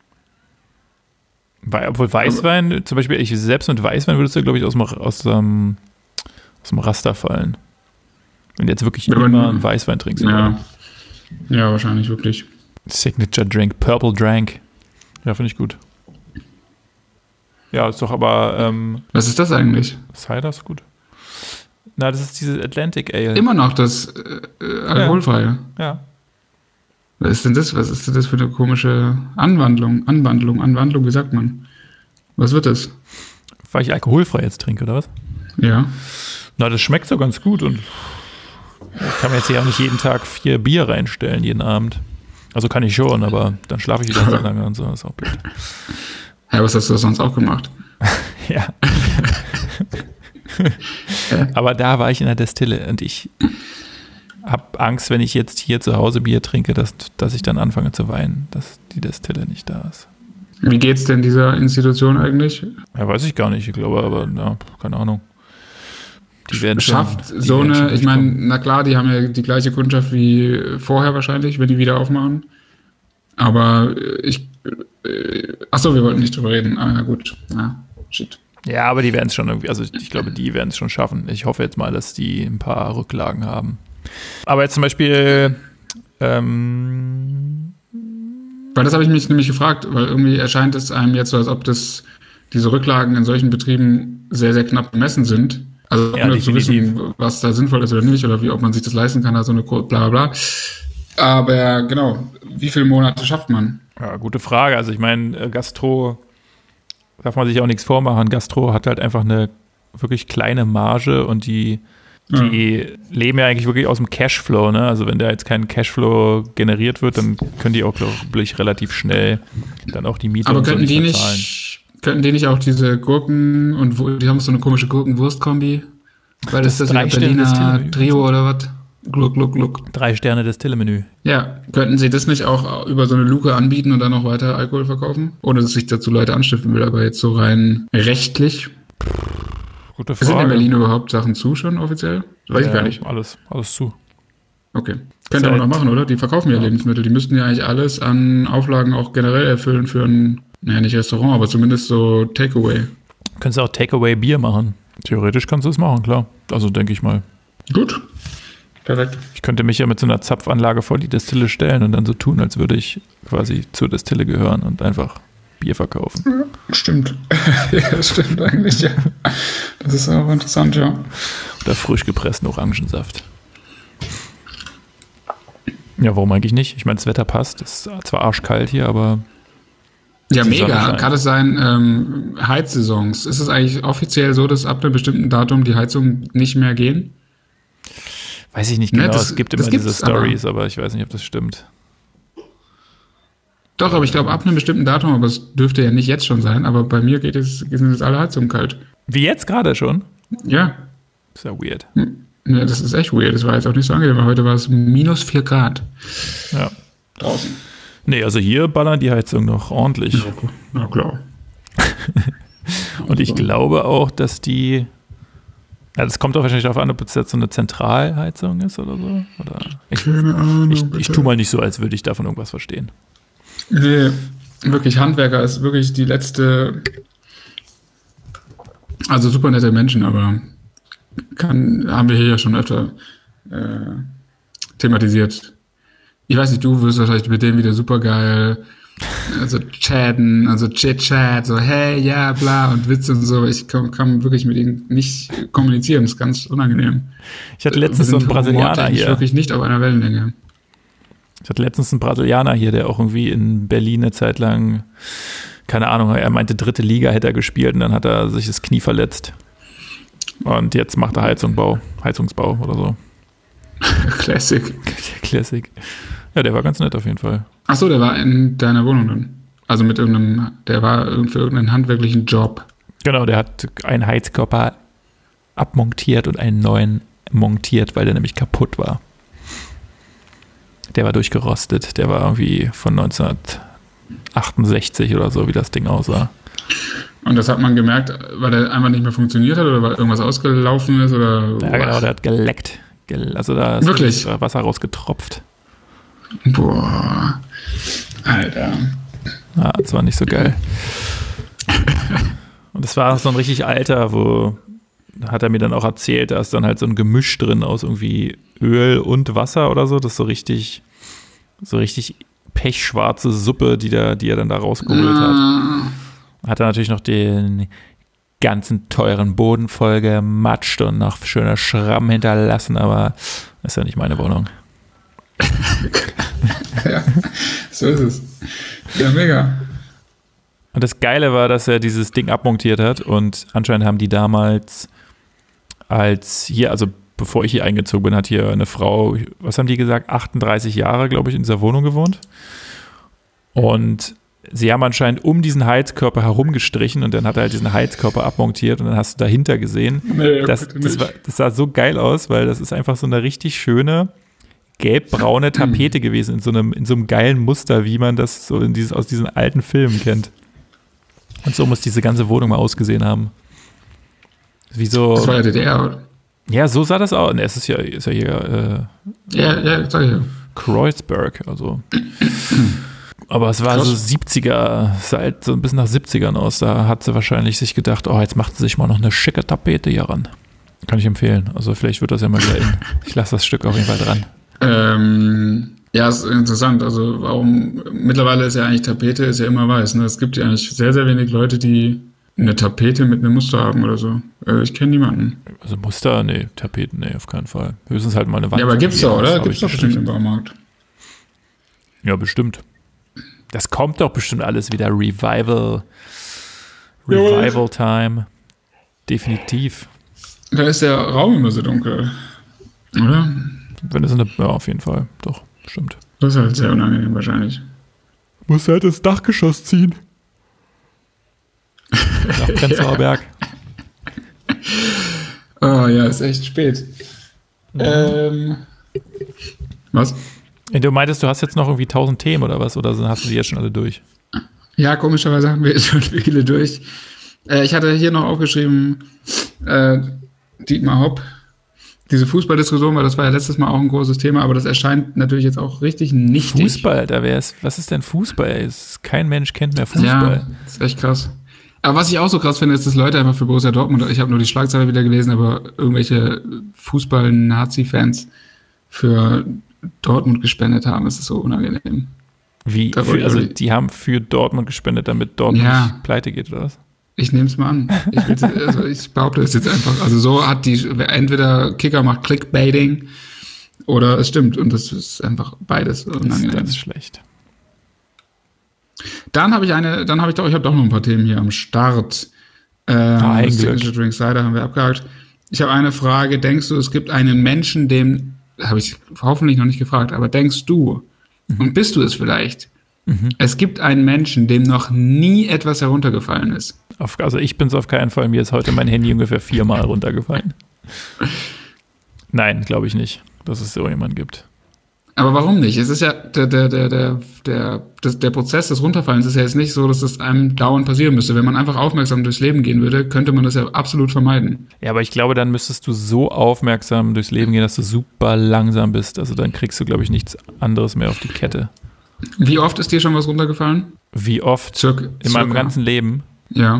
Wei- Obwohl Weißwein, zum Beispiel, ich selbst mit Weißwein würdest du, glaube ich, aus dem, aus, ähm, aus dem Raster fallen. Wenn du jetzt wirklich
Ja, aber-
immer einen Weißwein trinkst.
Ja. Ja, wahrscheinlich wirklich.
Signature Drink, Purple Drank. Ja, finde ich gut. Ja, ist doch aber ähm,
Was ist das eigentlich?
Cider ist gut. Na, das ist dieses Atlantic Ale.
Immer noch das äh, äh, alkoholfreie.
Ja.
Was ist denn das? Was ist denn das für eine komische Anwandlung? Anwandlung, Anwandlung, wie sagt man? Was wird das?
Weil ich alkoholfrei jetzt trinke, oder was?
Ja.
Na, das schmeckt so ganz gut und ich kann mir jetzt ja auch nicht jeden Tag vier Bier reinstellen, jeden Abend. Also kann ich schon, aber dann schlafe ich wieder so lange und so, das ist auch blöd.
Ja, was hast du sonst auch gemacht?
Ja. Aber da war ich in der Destille und ich habe Angst, wenn ich jetzt hier zu Hause Bier trinke, dass, dass ich dann anfange zu weinen, dass die Destille nicht da ist.
Wie geht's denn dieser Institution eigentlich?
Ja, weiß ich gar nicht, ich glaube, aber ja, keine Ahnung. Die werden schon,
Schafft
die
so
werden schon
eine, ich meine,
durchkommen.
na klar, die haben ja die gleiche Kundschaft wie vorher wahrscheinlich, wenn die wieder aufmachen. Aber ich, äh, ach so, wir wollten nicht drüber reden. Ah, ja, gut. Ja, shit.
Ja, aber die werden es schon irgendwie, also ich glaube, die werden es schon schaffen. Ich hoffe jetzt mal, dass die ein paar Rücklagen haben. Aber jetzt zum Beispiel, ähm,
Weil das habe ich mich nämlich gefragt, weil irgendwie erscheint es einem jetzt so, als ob das diese Rücklagen in solchen Betrieben sehr, sehr knapp bemessen sind. Also
Ja,
ohne zu
definitiv.
wissen, was da sinnvoll ist oder nicht, oder wie, ob man sich das leisten kann, also eine Ko- bla bla bla. Aber genau, wie viele Monate schafft man?
Ja, gute Frage. Also ich meine, äh, Gastro, darf man sich auch nichts vormachen. Gastro hat halt einfach eine wirklich kleine Marge und die, die ja. leben ja eigentlich wirklich aus dem Cashflow. Ne? Also wenn da jetzt kein Cashflow generiert wird, dann können die auch, glaube ich, relativ schnell dann auch die Miete
Aber
und so
könnten
nicht
die
bezahlen.
nicht, könnten die nicht auch diese Gurken und wo, die haben so eine komische Gurken-Wurst-Kombi? Weil das,
Das
das ist das Berliner
Drei-Sterne-Destille-Menü.
Trio oder was? Gluck, gluck, gluck.
Drei Sterne Destille-Menü.
Ja, könnten Sie das nicht auch über so eine Luke anbieten und dann noch weiter Alkohol verkaufen? Ohne dass sich dazu Leute anstiften will, aber jetzt so rein rechtlich.
Gute Frage.
Sind in Berlin überhaupt Sachen zu schon offiziell? Weiß
ja,
ich gar nicht.
Alles, alles zu.
Okay. Könnte man noch machen, oder? Die verkaufen ja, ja Lebensmittel. Die müssten ja eigentlich alles an Auflagen auch generell erfüllen für ein, naja, nicht Restaurant, aber zumindest so Takeaway.
Könntest du auch Takeaway-Bier machen? Theoretisch kannst du es machen, klar. Also denke ich mal.
Gut. Perfekt.
Ich könnte mich ja mit so einer Zapfanlage vor die Destille stellen und dann so tun, als würde ich quasi zur Destille gehören und einfach Bier verkaufen.
Ja, stimmt. Ja, das stimmt eigentlich, ja. Das ist auch interessant, ja.
Oder frisch gepressten Orangensaft. Ja, warum eigentlich nicht? Ich meine, das Wetter passt. Es ist zwar arschkalt hier, aber...
Ja, mega. Kann es sein, ähm, Heizsaisons. Ist es eigentlich offiziell so, dass ab einem bestimmten Datum die Heizungen nicht mehr gehen?
Weiß ich nicht genau.
Ne, das,
es gibt immer diese Stories, aber, aber ich weiß nicht, ob das stimmt.
Doch, aber ich glaube, ab einem bestimmten Datum, aber es dürfte ja nicht jetzt schon sein, aber bei mir geht es, sind jetzt alle Heizungen kalt.
Wie jetzt gerade schon?
Ja.
Ist ja weird.
Ja, das ist echt weird. Das war jetzt auch nicht so angenehm, weil heute war es minus vier Grad.
Ja.
Draußen.
Nee, also hier ballern die Heizung noch ordentlich.
Ja, na klar.
Und ich glaube auch, dass die... Ja, das kommt auch wahrscheinlich darauf an, ob es jetzt so eine Zentralheizung ist oder so. Oder ich,
Keine Ahnung.
Ich, ich tue mal nicht so, als würde ich davon irgendwas verstehen.
Nee, wirklich, Handwerker ist wirklich die letzte, also super nette Menschen, aber kann, haben wir hier ja schon öfter äh, thematisiert. Ich weiß nicht, du wirst wahrscheinlich mit dem wieder super geil, also chatten, also Chit-Chat, so hey, ja, bla und Witze und so. Ich kann, kann wirklich mit ihnen nicht kommunizieren, das ist ganz unangenehm.
Ich hatte letztens so einen Brasilianer hier.
Wirklich nicht auf einer Wellenlänge.
Ich hatte letztens einen Brasilianer hier, der auch irgendwie in Berlin eine Zeit lang, keine Ahnung, er meinte, dritte Liga hätte er gespielt und dann hat er sich das Knie verletzt. Und jetzt macht er Heizungsbau, Heizungsbau oder so.
Classic.
Classic. Ja, der war ganz nett auf jeden Fall.
Ach so, der war in deiner Wohnung dann? Also mit irgendeinem, der war für irgendeinen handwerklichen Job.
Genau, der hat einen Heizkörper abmontiert und einen neuen montiert, weil der nämlich kaputt war. Der war durchgerostet. Der war irgendwie von neunzehnhundertachtundsechzig oder so, wie das Ding aussah.
Und das hat man gemerkt, weil der einfach nicht mehr funktioniert hat oder weil irgendwas ausgelaufen ist? Oder
ja, genau, der hat geleckt. Also da ist
wirklich
Wasser rausgetropft.
Boah, Alter.
Ja, das war nicht so geil. Und das war so ein richtig alter, wo, hat er mir dann auch erzählt, da ist dann halt so ein Gemisch drin aus irgendwie Öl und Wasser oder so. Das ist so richtig, so richtig pechschwarze Suppe, die, da, die er dann da rausgeholt hat. Hat er natürlich noch den ganzen teuren Boden voll gematscht und noch schöner Schramm hinterlassen, aber das ist ja nicht meine Wohnung.
Ja, so ist es. Ja, mega.
Und das Geile war, dass er dieses Ding abmontiert hat und anscheinend haben die damals als hier, also bevor ich hier eingezogen bin, hat hier eine Frau, was haben die gesagt, achtunddreißig Jahre, glaube ich, in dieser Wohnung gewohnt. Und sie haben anscheinend um diesen Heizkörper herumgestrichen und dann hat er halt diesen Heizkörper abmontiert und dann hast du dahinter gesehen. Nee, das, das, war, das sah so geil aus, weil das ist einfach so eine richtig schöne gelb-braune Tapete gewesen in so einem, in so einem geilen Muster, wie man das so in dieses, aus diesen alten Filmen kennt. Und so muss diese ganze Wohnung mal ausgesehen haben. Wie so.
Das war ja D D R, oder?
Ja, so sah das aus. Ne, es ist ja, ist ja hier
äh, ja, ja, sag ich ja.
Kreuzberg, also. Aber es war Krass. so siebziger, sah halt so ein bisschen nach siebzigern aus. Da hat sie wahrscheinlich sich gedacht, oh, jetzt macht sie sich mal noch eine schicke Tapete hier ran. Kann ich empfehlen. Also vielleicht wird das ja mal wieder in. Ich lasse das Stück auf jeden Fall dran.
Ähm, ja, ist interessant. Also warum, mittlerweile ist ja eigentlich Tapete ist ja immer weiß. Ne? Es gibt ja eigentlich sehr, sehr wenig Leute, die Eine Tapete mit einem Muster haben oder so. Äh, ich kenne niemanden.
Also Muster, nee, Tapeten, nee, auf keinen Fall. Höchstens halt mal eine Wand.
Ja, aber gibt's doch, oder?
Gibt's
Gibt's doch bestimmt im Baumarkt.
Ja, bestimmt. Das kommt doch bestimmt alles wieder. Revival. Revival Time. Definitiv.
Da ist der Raum immer so dunkel. Oder?
Wenn es eine. Ja, auf jeden Fall. Doch, stimmt.
Das ist halt sehr unangenehm wahrscheinlich.
Muss halt das Dachgeschoss ziehen. Nach Prenzlauer Berg.
Oh ja, ist echt spät.
Ja.
Ähm. Was?
Du meintest, du hast jetzt noch irgendwie tausend Themen oder was? Oder hast du die jetzt schon alle durch?
Ja, komischerweise haben wir jetzt schon viele durch. Äh, ich hatte hier noch aufgeschrieben, äh, Dietmar Hopp, diese Fußballdiskussion, weil das war ja letztes Mal auch ein großes Thema, aber das erscheint natürlich jetzt auch richtig nichtig.
Fußball, da wäre es. Was ist denn Fußball? Es, kein Mensch kennt mehr Fußball.
Ja, das ist echt krass. Aber was ich auch so krass finde, ist, dass Leute einfach für Borussia Dortmund, ich habe nur die Schlagzeile wieder gelesen, aber irgendwelche Fußball-Nazi-Fans für Dortmund gespendet haben. Es ist so unangenehm.
Wie? Für, also die haben für Dortmund gespendet, damit Dortmund
ja.
nicht pleite geht, oder was?
Ich nehme es mal an. Ich, will's, also ich behaupte es jetzt einfach. Also so hat die, entweder Kicker macht Clickbaiting oder es stimmt. Und das ist einfach beides unangenehm.
Das ist schlecht.
Dann habe ich eine, dann habe ich doch, ich habe doch noch ein paar Themen hier am Start. Ähm,
ah, ein Glück.
Signature Drink Cider haben wir abgehakt. Ich habe eine Frage. Denkst du, es gibt einen Menschen, dem, habe ich hoffentlich noch nicht gefragt, aber denkst du, mhm. und bist du es vielleicht, mhm. es gibt einen Menschen, dem noch nie etwas heruntergefallen ist?
Auf, also ich bin es auf keinen Fall. Mir ist heute mein Handy ungefähr viermal runtergefallen. Nein, glaube ich nicht, dass es so jemanden gibt.
Aber warum nicht? Es ist ja der, der, der, der, der, der Prozess des Runterfallens ist ja jetzt nicht so, dass das einem dauernd passieren müsste. Wenn man einfach aufmerksam durchs Leben gehen würde, könnte man das ja absolut vermeiden.
Ja, aber ich glaube, dann müsstest du so aufmerksam durchs Leben gehen, dass du super langsam bist. Also dann kriegst du, glaube ich, nichts anderes mehr auf die Kette.
Wie oft ist dir schon was runtergefallen?
Wie oft?
Circa,
in meinem circa. ganzen Leben?
Ja.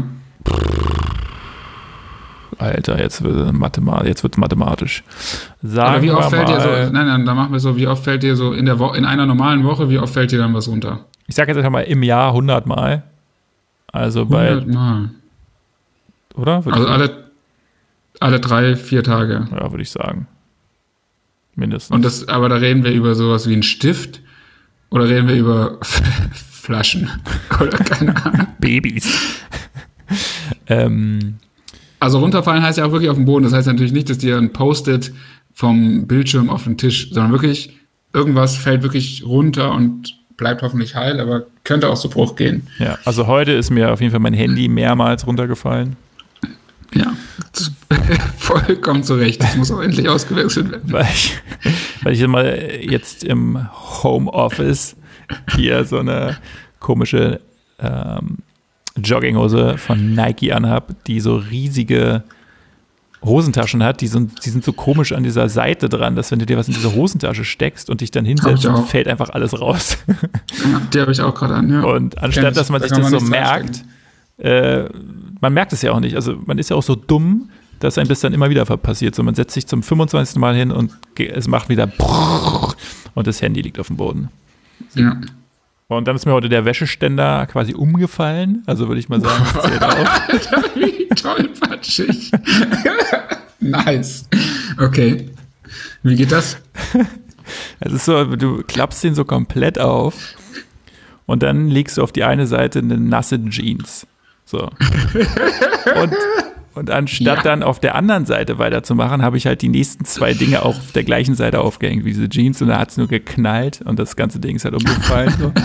Alter, jetzt wird Mathematisch, jetzt wird's mathematisch.
Sagen Aber wie oft fällt dir so, nein, nein, da machen wir so, wie oft fällt dir so in der Woche, in einer normalen Woche, wie oft fällt dir dann was runter?
Ich sag jetzt einfach mal im Jahr hundert Mal. Also bei
hundert Mal.
Oder?
Würde also alle, alle drei, vier Tage.
Ja, würde ich sagen. Mindestens.
Und das, aber da reden wir über sowas wie einen Stift oder reden wir über Flaschen oder keine Ahnung.
Babys. ähm.
Also runterfallen heißt ja auch wirklich auf den Boden. Das heißt natürlich nicht, dass dir ein Post-it vom Bildschirm auf den Tisch, sondern wirklich irgendwas fällt wirklich runter und bleibt hoffentlich heil, aber könnte auch zu Bruch gehen.
Ja, also heute ist mir auf jeden Fall mein Handy mehrmals runtergefallen.
Ja, vollkommen zu Recht. Das muss auch endlich ausgewechselt werden.
Weil ich, weil ich immer jetzt im Homeoffice hier so eine komische ähm, Jogginghose von Nike anhab, die so riesige Hosentaschen hat, die sind, die sind so komisch an dieser Seite dran, dass wenn du dir was in diese Hosentasche steckst und dich dann hinsetzt, dann fällt einfach alles raus.
Ja, die habe ich auch gerade an, ja.
Und anstatt, dass man da sich das man so merkt, äh, man merkt es ja auch nicht, also man ist ja auch so dumm, dass einem das dann immer wieder passiert. So, man setzt sich zum fünfundzwanzigsten Mal hin und es macht wieder und das Handy liegt auf dem Boden.
Ja.
Und dann ist mir heute der Wäscheständer quasi umgefallen. Also würde ich mal sagen, das zählt auch.
Alter, wie tollpatschig. Nice. Okay. Wie geht das?
Es ist so, du klappst den so komplett auf und dann legst du auf die eine Seite eine nasse Jeans. So. Und, und anstatt ja. dann auf der anderen Seite weiterzumachen, habe ich halt die nächsten zwei Dinge auch auf der gleichen Seite aufgehängt, wie diese Jeans, und da hat es nur geknallt und das ganze Ding ist halt umgefallen. So.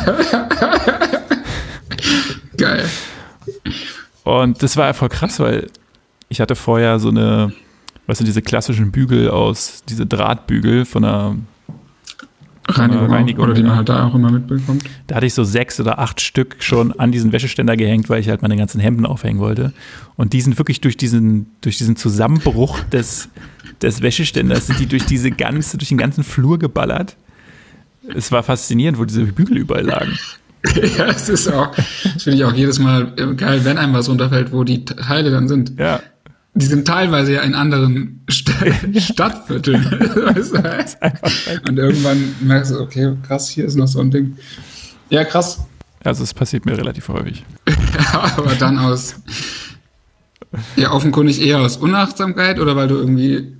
Geil.
Und das war voll krass, weil ich hatte vorher so eine, weißt du, diese klassischen Bügel aus, diese Drahtbügel von einer
Reinigung, Reinigung oder die man halt da auch immer mitbekommt.
Da hatte ich so sechs oder acht Stück schon an diesen Wäscheständer gehängt, weil ich halt meine ganzen Hemden aufhängen wollte. Und die sind wirklich durch diesen, durch diesen Zusammenbruch des, des Wäscheständers, sind die durch diese ganze, durch den ganzen Flur geballert. Es war faszinierend, wo diese Bügel überall lagen.
Ja, es ist auch, das finde ich auch jedes Mal geil, wenn einem was runterfällt, wo die Teile dann sind.
Ja.
Die sind teilweise ja in anderen St- Stadtvierteln. Weißt du? Und irgendwann merkst du, okay, krass, hier ist noch so ein Ding. Ja, krass.
Also es passiert mir relativ häufig.
Ja, aber dann aus Ja, offenkundig eher aus Unachtsamkeit oder weil du irgendwie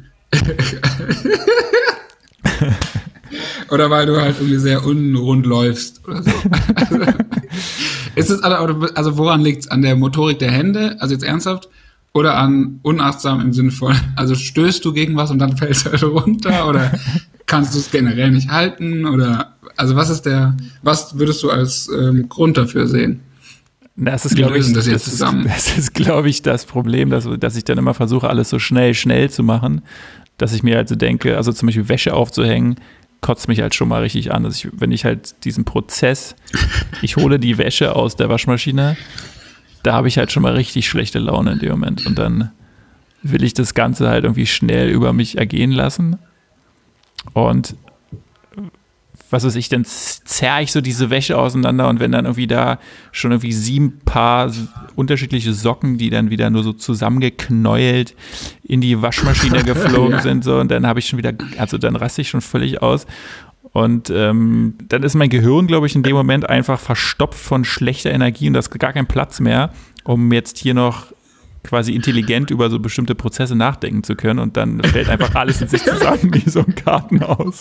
oder weil du halt irgendwie sehr unrund läufst oder so. Also, ist es, also woran liegt es? An der Motorik der Hände, also jetzt ernsthaft, oder an unachtsam im Sinne von, also stößt du gegen was und dann fällst du halt runter oder kannst du es generell nicht halten oder, also was ist der, was würdest du als ähm, Grund dafür sehen?
Das ist, glaube ich, das, das, ist, das ist, glaube ich, das Problem, dass, dass ich dann immer versuche, alles so schnell, schnell zu machen, dass ich mir halt so denke, also zum Beispiel Wäsche aufzuhängen, kotzt mich halt schon mal richtig an. Also ich, wenn ich halt diesen Prozess, ich hole die Wäsche aus der Waschmaschine, da habe ich halt schon mal richtig schlechte Laune in dem Moment. Und dann will ich das Ganze halt irgendwie schnell über mich ergehen lassen. Und was weiß ich, dann zerre ich so diese Wäsche auseinander und wenn dann irgendwie da schon irgendwie sieben Paar unterschiedliche Socken, die dann wieder nur so zusammengeknäult in die Waschmaschine geflogen ja. sind, so und dann habe ich schon wieder, also dann raste ich schon völlig aus und ähm, dann ist mein Gehirn, glaube ich, in dem Moment einfach verstopft von schlechter Energie und da ist gar kein Platz mehr, um jetzt hier noch quasi intelligent über so bestimmte Prozesse nachdenken zu können und dann fällt einfach alles in sich zusammen wie so ein Kartenhaus.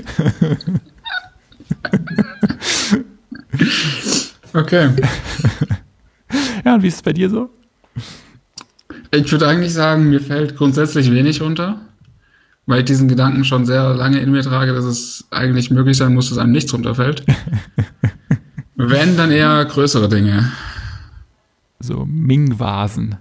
Okay.
Ja, und wie ist es bei dir so?
Ich würde eigentlich sagen, mir fällt grundsätzlich wenig runter, weil ich diesen Gedanken schon sehr lange in mir trage, dass es eigentlich möglich sein muss, dass einem nichts runterfällt. Wenn, dann eher größere Dinge.
So Ming-Vasen.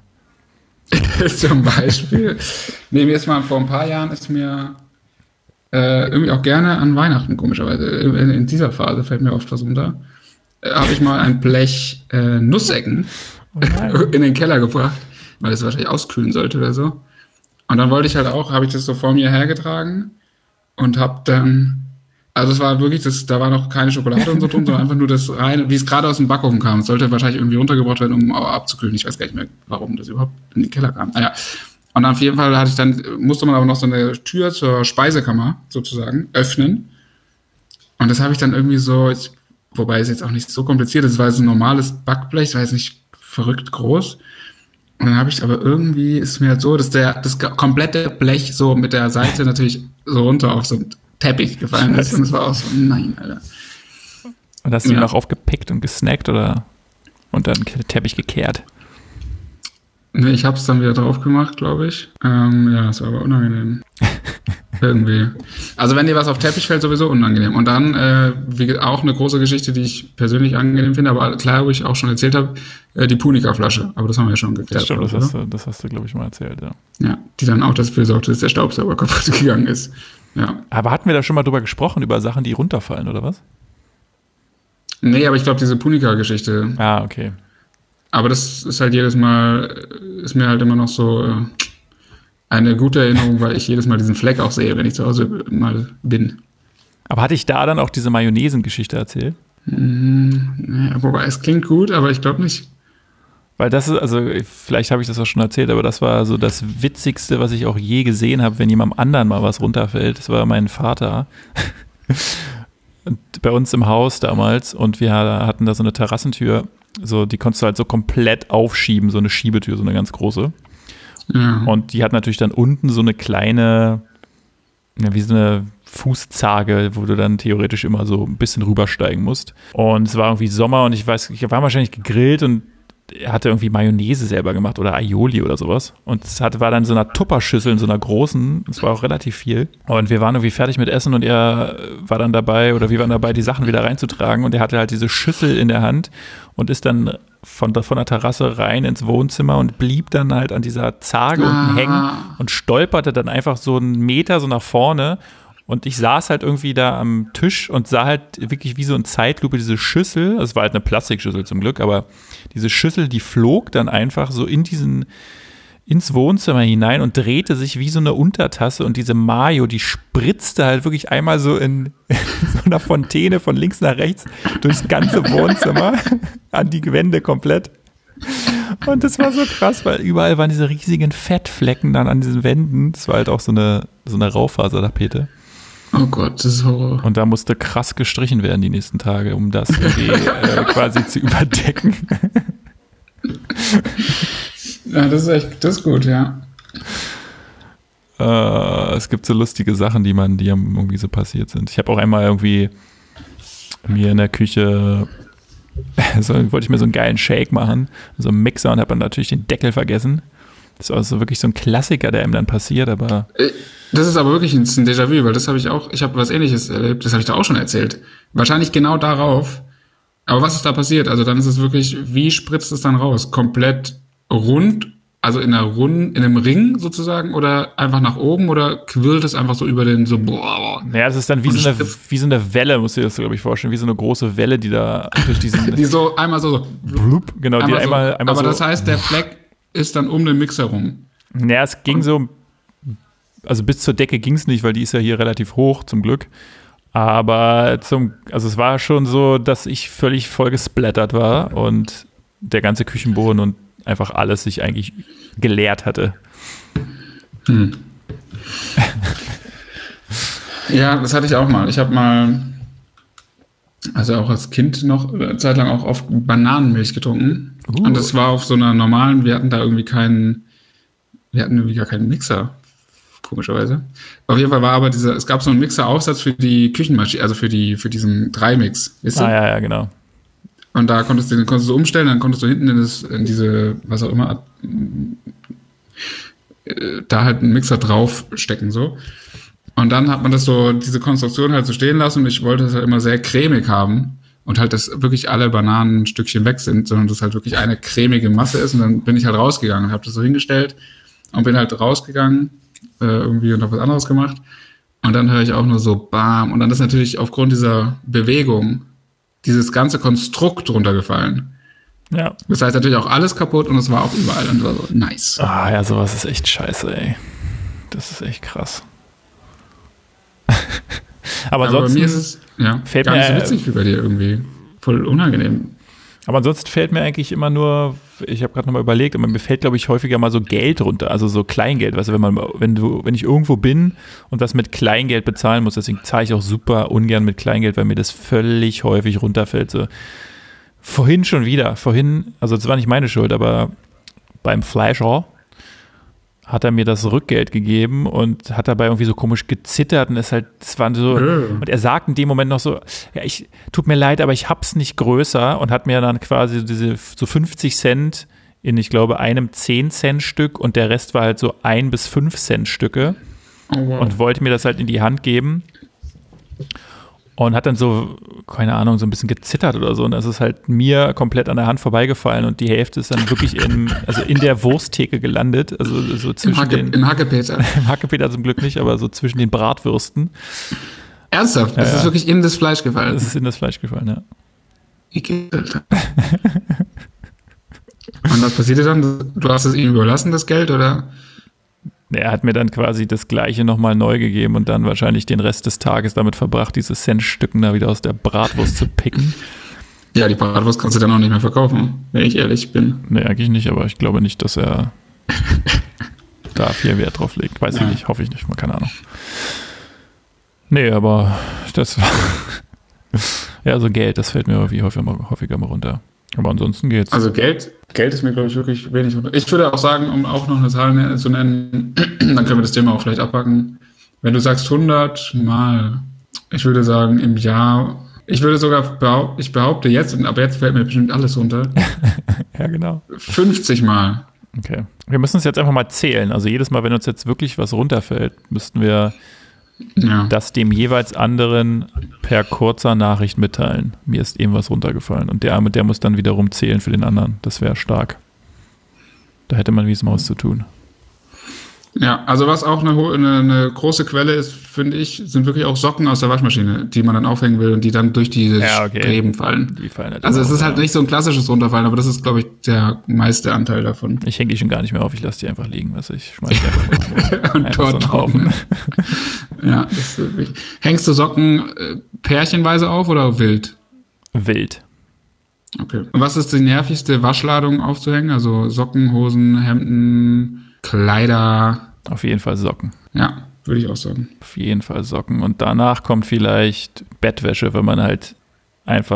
Zum Beispiel. Nee, mir ist mal vor ein paar Jahren ist mir äh, irgendwie auch gerne an Weihnachten, komischerweise, in, in dieser Phase fällt mir oft was runter, äh, habe ich mal ein Blech äh, Nussecken oh in den Keller gebracht, weil es wahrscheinlich auskühlen sollte oder so. Und dann wollte ich halt auch, habe ich das so vor mir hergetragen und habe dann, also es war wirklich, das, da war noch keine Schokolade und so drin, sondern einfach nur das rein, wie es gerade aus dem Backofen kam. Es sollte wahrscheinlich irgendwie runtergebracht werden, um abzukühlen. Ich weiß gar nicht mehr, warum das überhaupt in den Keller kam. Naja. Und auf jeden Fall hatte ich dann, musste man aber noch so eine Tür zur Speisekammer sozusagen öffnen. Und das habe ich dann irgendwie so, ich, wobei es jetzt auch nicht so kompliziert ist, es war so ein normales Backblech, es war jetzt nicht verrückt groß. Und dann habe ich aber irgendwie, ist mir halt so, dass der, das komplette Blech so mit der Seite natürlich so runter auf so einen Teppich gefallen ist. Und es war auch so, nein, Alter.
Und hast du ihn noch aufgepickt und gesnackt oder und dann den Teppich gekehrt?
Nee, ich hab's dann wieder drauf gemacht, glaube ich. Ähm, ja, es war aber unangenehm. Irgendwie. Also wenn dir was auf Teppich fällt, sowieso unangenehm. Und dann, äh, wie auch eine große Geschichte, die ich persönlich angenehm finde, aber klar, wo ich auch schon erzählt habe, äh, die Punika-Flasche. Aber das haben wir ja schon geklärt.
Das stimmt, das hast, du, das hast du, glaube ich, mal erzählt, ja.
Ja, die dann auch dafür sorgte, dass der Staubsauger kaputt gegangen ist. Ja.
Aber hatten wir da schon mal drüber gesprochen, über Sachen, die runterfallen, oder was?
Nee, aber ich glaube, diese Punika-Geschichte.
Ah, okay.
Aber das ist halt jedes Mal, ist mir halt immer noch so äh, eine gute Erinnerung, weil ich jedes Mal diesen Fleck auch sehe, wenn ich zu Hause mal bin.
Aber hatte ich da dann auch diese Mayonnaise-Geschichte erzählt?
Mm, ja, wobei, es klingt gut, aber ich glaube nicht.
Weil das ist, also vielleicht habe ich das auch schon erzählt, aber das war so das Witzigste, was ich auch je gesehen habe, wenn jemandem anderen mal was runterfällt. Das war mein Vater. Und bei uns im Haus damals und wir hatten da so eine Terrassentür, so die konntest du halt so komplett aufschieben, so eine Schiebetür, so eine ganz große.
Ja.
Und die hat natürlich dann unten so eine kleine, ja, wie so eine Fußzage, wo du dann theoretisch immer so ein bisschen rübersteigen musst. Und es war irgendwie Sommer und ich weiß, ich war wahrscheinlich gegrillt und er hatte irgendwie Mayonnaise selber gemacht oder Aioli oder sowas. Und es hat, war dann in so einer Tupperschüssel, in so einer großen, es war auch relativ viel. Und wir waren irgendwie fertig mit Essen und er war dann dabei, oder wir waren dabei, die Sachen wieder reinzutragen. Und er hatte halt diese Schüssel in der Hand und ist dann von, von der Terrasse rein ins Wohnzimmer und blieb dann halt an dieser Zarge
ah.
unten hängen und stolperte dann einfach so einen Meter so nach vorne. Und ich saß halt irgendwie da am Tisch und sah halt wirklich wie so in Zeitlupe diese Schüssel, es war halt eine Plastikschüssel zum Glück, aber diese Schüssel, die flog dann einfach so in diesen, ins Wohnzimmer hinein und drehte sich wie so eine Untertasse und diese Mayo, die spritzte halt wirklich einmal so in, in so einer Fontäne von links nach rechts durchs ganze Wohnzimmer an die Wände komplett. Und das war so krass, weil überall waren diese riesigen Fettflecken dann an diesen Wänden. Das war halt auch so eine, so eine Raufasertapete.
Oh Gott, das ist Horror.
Und da musste krass gestrichen werden die nächsten Tage, um das irgendwie äh, quasi zu überdecken.
Ja, das ist echt, das ist gut, ja.
Äh, es gibt so lustige Sachen, die man, die irgendwie so passiert sind. Ich habe auch einmal irgendwie mir in der Küche, so, wollte ich mir so einen geilen Shake machen, so einen Mixer und habe dann natürlich den Deckel vergessen. Das war also wirklich so ein Klassiker, der einem dann passiert, aber...
Das ist aber wirklich ein Déjà-vu, weil das habe ich auch, ich habe was Ähnliches erlebt, das habe ich da auch schon erzählt. Wahrscheinlich genau darauf. Aber was ist da passiert? Also dann ist es wirklich, wie spritzt es dann raus? Komplett rund, also in einer Rund, in einem Ring sozusagen, oder einfach nach oben, oder quillt es einfach so über den, so, boah.
Naja, es ist dann wie so, eine, wie so eine Welle, musst du dir das, glaube ich, vorstellen, wie so eine große Welle, die da durch diesen...
die so einmal so, so
blub, genau,
einmal
die einmal,
so.
einmal
aber
so...
das heißt, der Fleck ist dann um den Mixer rum.
Naja, es ging so, also bis zur Decke ging es nicht, weil die ist ja hier relativ hoch, zum Glück. Aber zum, also es war schon so, dass ich völlig voll gesplattert war und der ganze Küchenboden und einfach alles sich eigentlich geleert hatte.
Hm. Ja, das hatte ich auch mal. Ich habe mal, also auch als Kind noch eine Zeit lang auch oft Bananenmilch getrunken. Uh. Und das war auf so einer normalen, wir hatten da irgendwie keinen, wir hatten irgendwie gar keinen Mixer, komischerweise. Auf jeden Fall war aber dieser, es gab so einen Mixeraufsatz für die Küchenmaschine, also für die, für diesen Drei-Mix, weißt du?
Ah, ja, ja, genau.
Und da konntest du, den konntest du umstellen, dann konntest du hinten in, das, in diese, was auch immer, da halt einen Mixer draufstecken, so. Und dann hat man das so, diese Konstruktion halt so stehen lassen und ich wollte das halt immer sehr cremig haben und halt, dass wirklich alle Bananenstückchen weg sind, sondern dass halt wirklich eine cremige Masse ist und dann bin ich halt rausgegangen und habe das so hingestellt und bin halt rausgegangen äh, irgendwie und habe was anderes gemacht und dann höre ich auch nur so bam und dann ist natürlich aufgrund dieser Bewegung dieses ganze Konstrukt runtergefallen.
Ja. Das
heißt natürlich auch alles kaputt und es war auch überall und war so nice.
Ah ja, sowas ist echt scheiße, ey. Das ist echt krass. aber,
aber
ansonsten
bei mir ist es ja,
fällt
gar
mir,
nicht so witzig wie bei dir irgendwie. Voll unangenehm.
Aber ansonsten fällt mir eigentlich immer nur, ich habe gerade nochmal überlegt, aber mir fällt, glaube ich, häufiger mal so Geld runter, also so Kleingeld. Weißt du, wenn man, wenn du, wenn ich irgendwo bin und was mit Kleingeld bezahlen muss, deswegen zahle ich auch super ungern mit Kleingeld, weil mir das völlig häufig runterfällt. So. Vorhin schon wieder, vorhin, also das war nicht meine Schuld, aber beim Fleischer hat er mir das Rückgeld gegeben und hat dabei irgendwie so komisch gezittert und es halt, es waren so,
mm.
und er sagt in dem Moment noch so, ja, ich, tut mir leid, aber ich hab's nicht größer und hat mir dann quasi diese so fünfzig Cent in, ich glaube, einem zehn Cent Stück und der Rest war halt so ein bis fünf Cent Stücke
oh, wow.
und wollte mir das halt in die Hand geben. Und hat dann so, keine Ahnung, so ein bisschen gezittert oder so. Und das ist halt mir komplett an der Hand vorbeigefallen und die Hälfte ist dann wirklich in, also in der Wursttheke gelandet. Also so zwischen
Im, Hacke,
den.
Im Hackepeter.
Im Hackepeter zum Glück nicht, aber so zwischen den Bratwürsten.
Ernsthaft? Das
ja,
ist
ja.
wirklich in das Fleisch gefallen?
Das ist in das Fleisch gefallen, ja.
Alter. Und was passierte dann? Du hast es ihm überlassen, das Geld, oder?
Er hat mir dann quasi das Gleiche nochmal neu gegeben und dann wahrscheinlich den Rest des Tages damit verbracht, diese Centstücken da wieder aus der Bratwurst zu picken.
Ja, die Bratwurst kannst du dann auch nicht mehr verkaufen, wenn ich ehrlich bin.
Nee, eigentlich nicht, aber ich glaube nicht, dass er da viel Wert drauf legt. Weiß ja. ich nicht, hoffe ich nicht, mal keine Ahnung. Nee, aber das war ja, so Geld, das fällt mir irgendwie häufiger mal, häufiger mal runter. Aber ansonsten geht's.
Also Geld, Geld ist mir, glaube ich, wirklich wenig runter. Ich würde auch sagen, um auch noch eine Zahl zu nennen, dann können wir das Thema auch vielleicht abpacken. Wenn du sagst hundert Mal, ich würde sagen im Jahr, ich würde sogar behaupten, ich behaupte jetzt, aber jetzt fällt mir bestimmt alles runter.
Ja, genau.
fünfzig Mal.
Okay. Wir müssen es jetzt einfach mal zählen. Also jedes Mal, wenn uns jetzt wirklich was runterfällt, müssten wir ja. das dem jeweils anderen per kurzer Nachricht mitteilen. Mir ist eben was runtergefallen. Und der, der muss dann wiederum zählen für den anderen. Das wäre stark. Da hätte man wie es Maus zu tun.
Ja, also was auch eine, eine, eine große Quelle ist, finde ich, sind wirklich auch Socken aus der Waschmaschine, die man dann aufhängen will und die dann durch diese
ja, okay.
Streben fallen.
Die fallen halt
also es ist
runter.
halt nicht so ein klassisches Runterfallen, aber das ist, glaube ich, der meiste Anteil davon.
Ich hänge die schon gar nicht mehr auf, ich lasse die einfach liegen. Was ich schmeiße die einfach
und
einfach
dort
so einen Haufen.
Ja, das ist wirklich. Hängst du Socken äh, pärchenweise auf oder wild?
Wild.
Okay. Und was ist die nervigste Waschladung aufzuhängen? Also Socken, Hosen, Hemden, Kleider?
Auf jeden Fall Socken.
Ja, würde ich auch sagen.
Auf jeden Fall Socken. Und danach kommt vielleicht Bettwäsche, wenn man halt einfach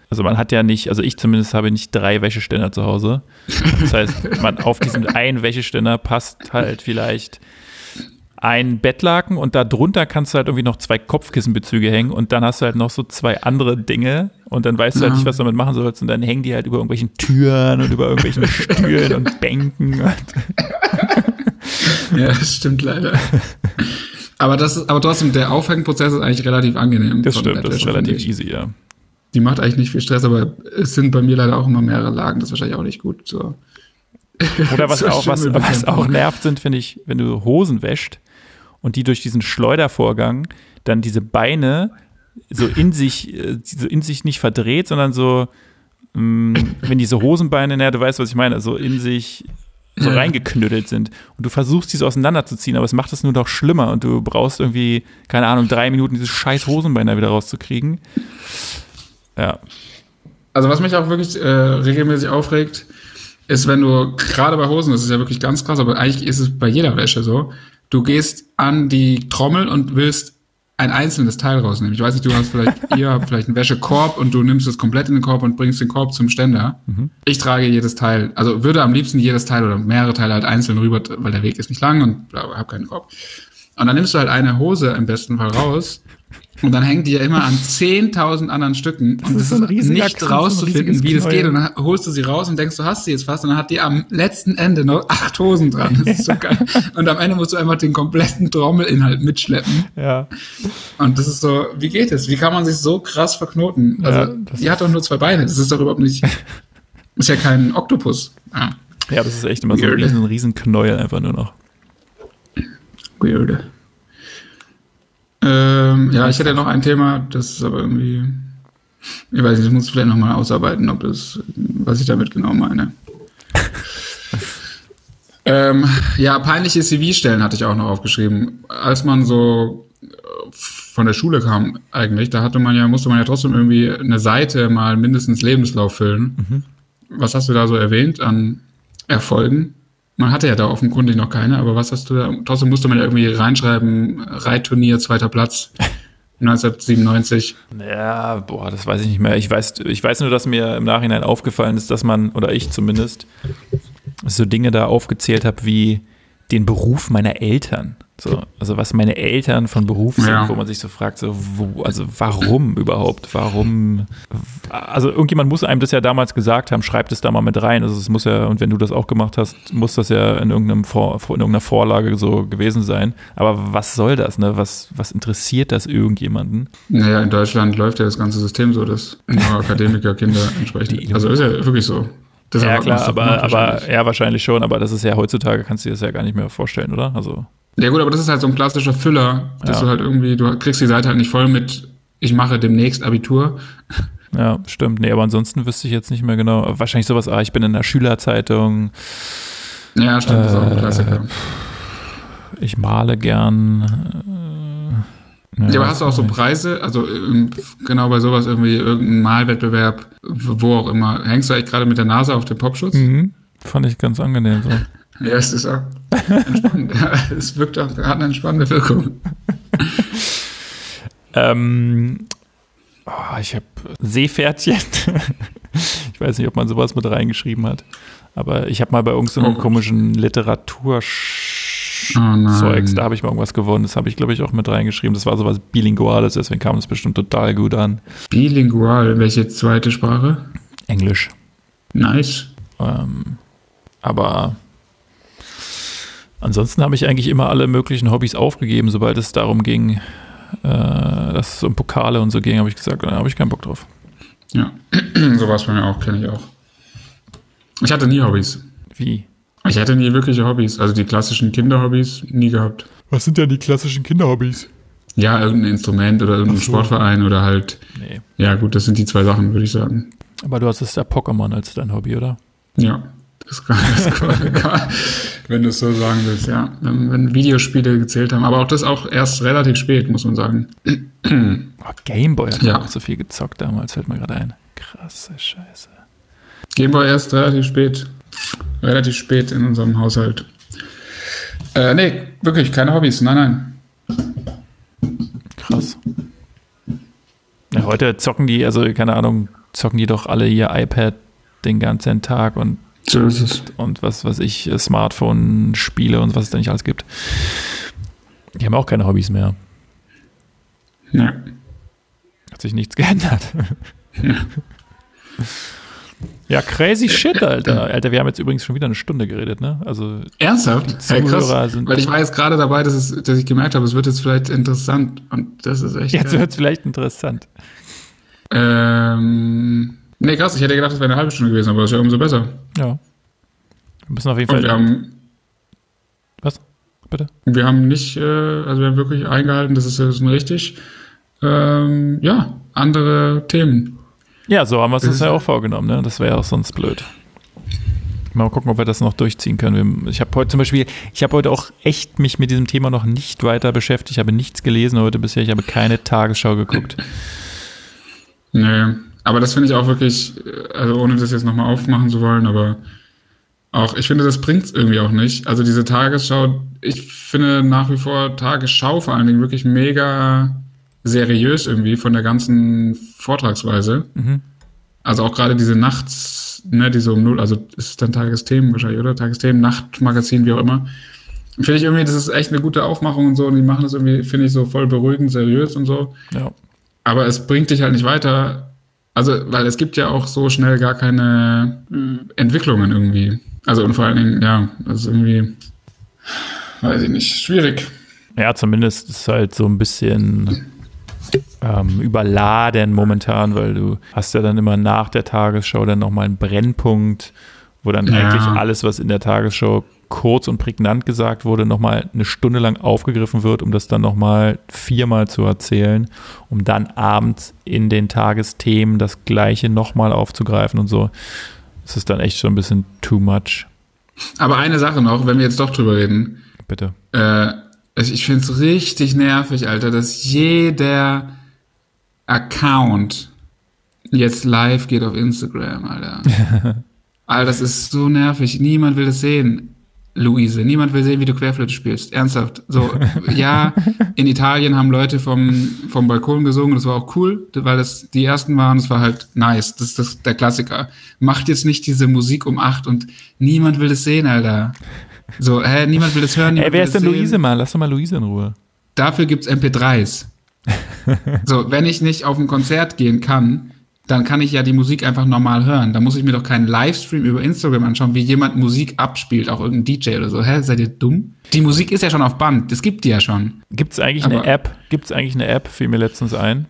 Also man hat ja nicht, also ich zumindest habe nicht drei Wäscheständer zu Hause. Das heißt, man auf diesen einen Wäscheständer passt halt vielleicht ein Bettlaken und da drunter kannst du halt irgendwie noch zwei Kopfkissenbezüge hängen und dann hast du halt noch so zwei andere Dinge und dann weißt du halt nicht, was du damit machen sollst und dann hängen die halt über irgendwelchen Türen und über irgendwelchen Stühlen und Bänken.
Ja, das stimmt leider. Aber das ist, aber trotzdem, der Aufhängprozess ist eigentlich relativ angenehm.
Das stimmt, das ist relativ easy, ja.
Die macht eigentlich nicht viel Stress, aber es sind bei mir leider auch immer mehrere Lagen. Das ist wahrscheinlich auch nicht gut. So.
Oder was auch, was, was auch nervt sind, finde ich, wenn du Hosen wäscht und die durch diesen Schleudervorgang dann diese Beine so in sich, so in sich nicht verdreht, sondern so, mh, wenn diese Hosenbeine, naja, du weißt, was ich meine, so in sich so reingeknüttelt sind und du versuchst, die so auseinanderzuziehen, aber es macht es nur noch schlimmer und du brauchst irgendwie, keine Ahnung, drei Minuten dieses scheiß Hosenbein wieder rauszukriegen. Ja.
Also was mich auch wirklich äh, regelmäßig aufregt, ist, wenn du, gerade bei Hosen, das ist ja wirklich ganz krass, aber eigentlich ist es bei jeder Wäsche so, du gehst an die Trommel und willst ein einzelnes Teil rausnehmen. Ich weiß nicht, du hast vielleicht, ihr habt vielleicht einen Wäschekorb und du nimmst es komplett in den Korb und bringst den Korb zum Ständer. Mhm. Ich trage jedes Teil, also würde am liebsten jedes Teil oder mehrere Teile halt einzeln rüber, weil der Weg ist nicht lang und hab keinen Korb. Und dann nimmst du halt eine Hose im besten Fall raus und dann hängt die ja immer an zehntausend anderen Stücken und es ist, ist nicht rauszufinden, wie das geht. Und dann holst du sie raus und denkst, du hast sie jetzt fast und dann hat die am letzten Ende noch acht Hosen dran. Das ist so geil. Und am Ende musst du einfach den kompletten Trommelinhalt mitschleppen.
Ja.
Und das ist so, wie geht es? Wie kann man sich so krass verknoten? Also, ja, die hat doch nur zwei Beine. Das ist doch überhaupt nicht, ist ja kein Oktopus. Ja,
ja, das ist echt immer Weird. So ein riesen, riesen Knäuel einfach nur noch.
Weird. Ähm, ja, ich hätte noch ein Thema, das ist aber irgendwie, ich weiß nicht, ich muss vielleicht nochmal ausarbeiten, ob das, was ich damit genau meine. ähm, ja, peinliche C V-Stellen hatte ich auch noch aufgeschrieben. Als man so von der Schule kam eigentlich, da hatte man ja, musste man ja trotzdem irgendwie eine Seite mal mindestens Lebenslauf füllen. Mhm. Was hast du da so erwähnt an Erfolgen? Man hatte ja da offenkundig noch keine, aber was hast du da? Trotzdem musste man ja irgendwie reinschreiben, Reitturnier, zweiter Platz, neunzehnhundertsiebenundneunzig.
Ja, boah, das weiß ich nicht mehr. Ich weiß, ich weiß nur, dass mir im Nachhinein aufgefallen ist, dass man, oder ich zumindest, so Dinge da aufgezählt habe wie den Beruf meiner Eltern. So, also was meine Eltern von Beruf sind, ja. Wo man sich so fragt, so, wo, also warum überhaupt? Warum? Also irgendjemand muss einem das ja damals gesagt haben, schreibt es da mal mit rein. Also es muss ja, und wenn du das auch gemacht hast, muss das ja in irgendeinem Vor, in irgendeiner Vorlage so gewesen sein. Aber was soll das, ne? Was, was interessiert das irgendjemanden?
Naja, in Deutschland läuft ja das ganze System so, dass nur Akademikerkinder entsprechend. Also ist ja wirklich so. Das
ja klar, aber, aber ja, wahrscheinlich schon, aber das ist ja heutzutage, kannst du dir das ja gar nicht mehr vorstellen, oder? Also
ja gut, aber das ist halt so ein klassischer Füller, dass ja. Du halt irgendwie, du kriegst die Seite halt nicht voll mit, ich mache demnächst Abitur.
Ja, stimmt. Nee, aber ansonsten wüsste ich jetzt nicht mehr genau. Wahrscheinlich sowas, ah, ich bin in der Schülerzeitung.
Ja, stimmt, äh, das ist auch ein Klassiker.
Ich male gern. Äh,
ja, ja, aber hast du auch so Preise, also genau bei sowas irgendwie, irgendein Malwettbewerb, wo auch immer, hängst du eigentlich gerade mit der Nase auf dem Popschutz?
Mhm. Fand ich ganz angenehm so.
Ja, es ist auch entspannend. Es wirkt auch, hat eine entspannende Wirkung.
ähm, oh, ich habe Seepferdchen. Ich weiß nicht, ob man sowas mit reingeschrieben hat. Aber ich habe mal bei irgendeinem so oh. komischen Literaturzeugs, oh da habe ich mal irgendwas gewonnen. Das habe ich, glaube ich, auch mit reingeschrieben. Das war sowas Bilinguales, deswegen kam es bestimmt total gut an.
Bilingual, welche zweite Sprache?
Englisch.
Nice.
Ähm, aber ansonsten habe ich eigentlich immer alle möglichen Hobbys aufgegeben, sobald es darum ging, äh, dass es um Pokale und so ging, habe ich gesagt, da habe ich keinen Bock drauf.
Ja, so war es bei mir auch, kenne ich auch. Ich hatte nie Hobbys.
Wie?
Ich hatte nie wirkliche Hobbys, also die klassischen Kinderhobbys nie gehabt.
Was sind denn die klassischen Kinderhobbys?
Ja, irgendein Instrument oder irgendein so. Sportverein oder halt, nee. Ja gut, das sind die zwei Sachen, würde ich sagen.
Aber du hattest ja Pokémon als dein Hobby, oder?
Ja. Das kann, das kann, kann, wenn du es so sagen willst, ja. Wenn, wenn Videospiele gezählt haben. Aber auch das auch erst relativ spät, muss man sagen.
Oh, Gameboy hat
ja
auch so viel gezockt damals, fällt mir gerade ein. Krasse Scheiße.
Gameboy erst relativ spät. Relativ spät in unserem Haushalt. Äh, nee, wirklich, keine Hobbys. Nein, nein.
Krass. Ja, heute zocken die, also keine Ahnung, zocken die doch alle ihr iPad den ganzen Tag und,
so ist es.
und was weiß ich, Smartphone-Spiele und was es da nicht alles gibt. Die haben auch keine Hobbys mehr.
Ja.
Hat sich nichts geändert.
Ja.
Ja, crazy shit, Alter. Alter, wir haben jetzt übrigens schon wieder eine Stunde geredet, ne? Also
ernsthaft? Hey, krass.
Sind
Weil ich war jetzt gerade dabei, dass, es, dass ich gemerkt habe, es wird jetzt vielleicht interessant. Und das ist echt
Jetzt
geil.
wird es vielleicht interessant.
Ähm, nee, krass. Ich hätte gedacht, das wäre eine halbe Stunde gewesen, aber das ist ja umso besser.
Ja. Wir müssen auf jeden
Und
Fall...
wir haben...
Was? Bitte?
Wir haben nicht... Äh, also wir haben wirklich eingehalten, das ist, das ist richtig... Ähm, ja, andere Themen.
Ja, so haben wir es uns ja auch vorgenommen, ne? Das wäre ja auch sonst blöd. Mal gucken, ob wir das noch durchziehen können. Ich habe heute zum Beispiel, ich habe heute auch echt mich mit diesem Thema noch nicht weiter beschäftigt. Ich habe nichts gelesen heute bisher. Ich habe keine Tagesschau geguckt.
Nee, aber das finde ich auch wirklich, also ohne das jetzt nochmal aufmachen zu wollen, aber auch, ich finde, das bringt es irgendwie auch nicht. Also diese Tagesschau, ich finde nach wie vor Tagesschau vor allen Dingen wirklich mega seriös irgendwie von der ganzen Vortragsweise. Mhm. Also auch gerade diese Nachts, ne, die so um null, also ist es dann Tagesthemen wahrscheinlich, oder? Tagesthemen, Nachtmagazin, wie auch immer. Finde ich irgendwie, das ist echt eine gute Aufmachung und so und die machen das irgendwie, finde ich, so voll beruhigend, seriös und so.
Ja.
Aber es bringt dich halt nicht weiter, also, weil es gibt ja auch so schnell gar keine Entwicklungen irgendwie. Also und vor allen Dingen, ja, das ist irgendwie, weiß ich nicht, schwierig.
Ja, zumindest ist halt so ein bisschen ähm, überladen momentan, weil du hast ja dann immer nach der Tagesschau dann nochmal einen Brennpunkt, wo dann
ja.
eigentlich alles, was in der Tagesschau kurz und prägnant gesagt wurde, nochmal eine Stunde lang aufgegriffen wird, um das dann nochmal viermal zu erzählen, um dann abends in den Tagesthemen das Gleiche nochmal aufzugreifen und so. Das ist dann echt schon ein bisschen too much.
Aber eine Sache noch, wenn wir jetzt doch drüber reden.
Bitte.
Äh, ich finde es richtig nervig, Alter, dass jeder Account jetzt live geht auf Instagram, Alter. Alter, das ist so nervig. Niemand will das sehen, Luise. Niemand will sehen, wie du Querflöte spielst. Ernsthaft. So, ja, in Italien haben Leute vom, vom Balkon gesungen, das war auch cool, weil das die ersten waren, das war halt nice. Das ist das, der Klassiker. Macht jetzt nicht diese Musik um acht und niemand will das sehen, Alter. So, hä, niemand will das hören.
Ey, wer ist denn
sehen.
Luise mal? Lass doch mal Luise in Ruhe.
Dafür gibt's M P dreis. So, wenn ich nicht auf ein Konzert gehen kann, dann kann ich ja die Musik einfach normal hören. Da muss ich mir doch keinen Livestream über Instagram anschauen, wie jemand Musik abspielt, auch irgendein D J oder so. Hä, seid ihr dumm? Die Musik ist ja schon auf Band, das gibt die ja schon.
Gibt's eigentlich
Aber
eine App? Gibt's eigentlich eine App? Fiel mir letztens ein.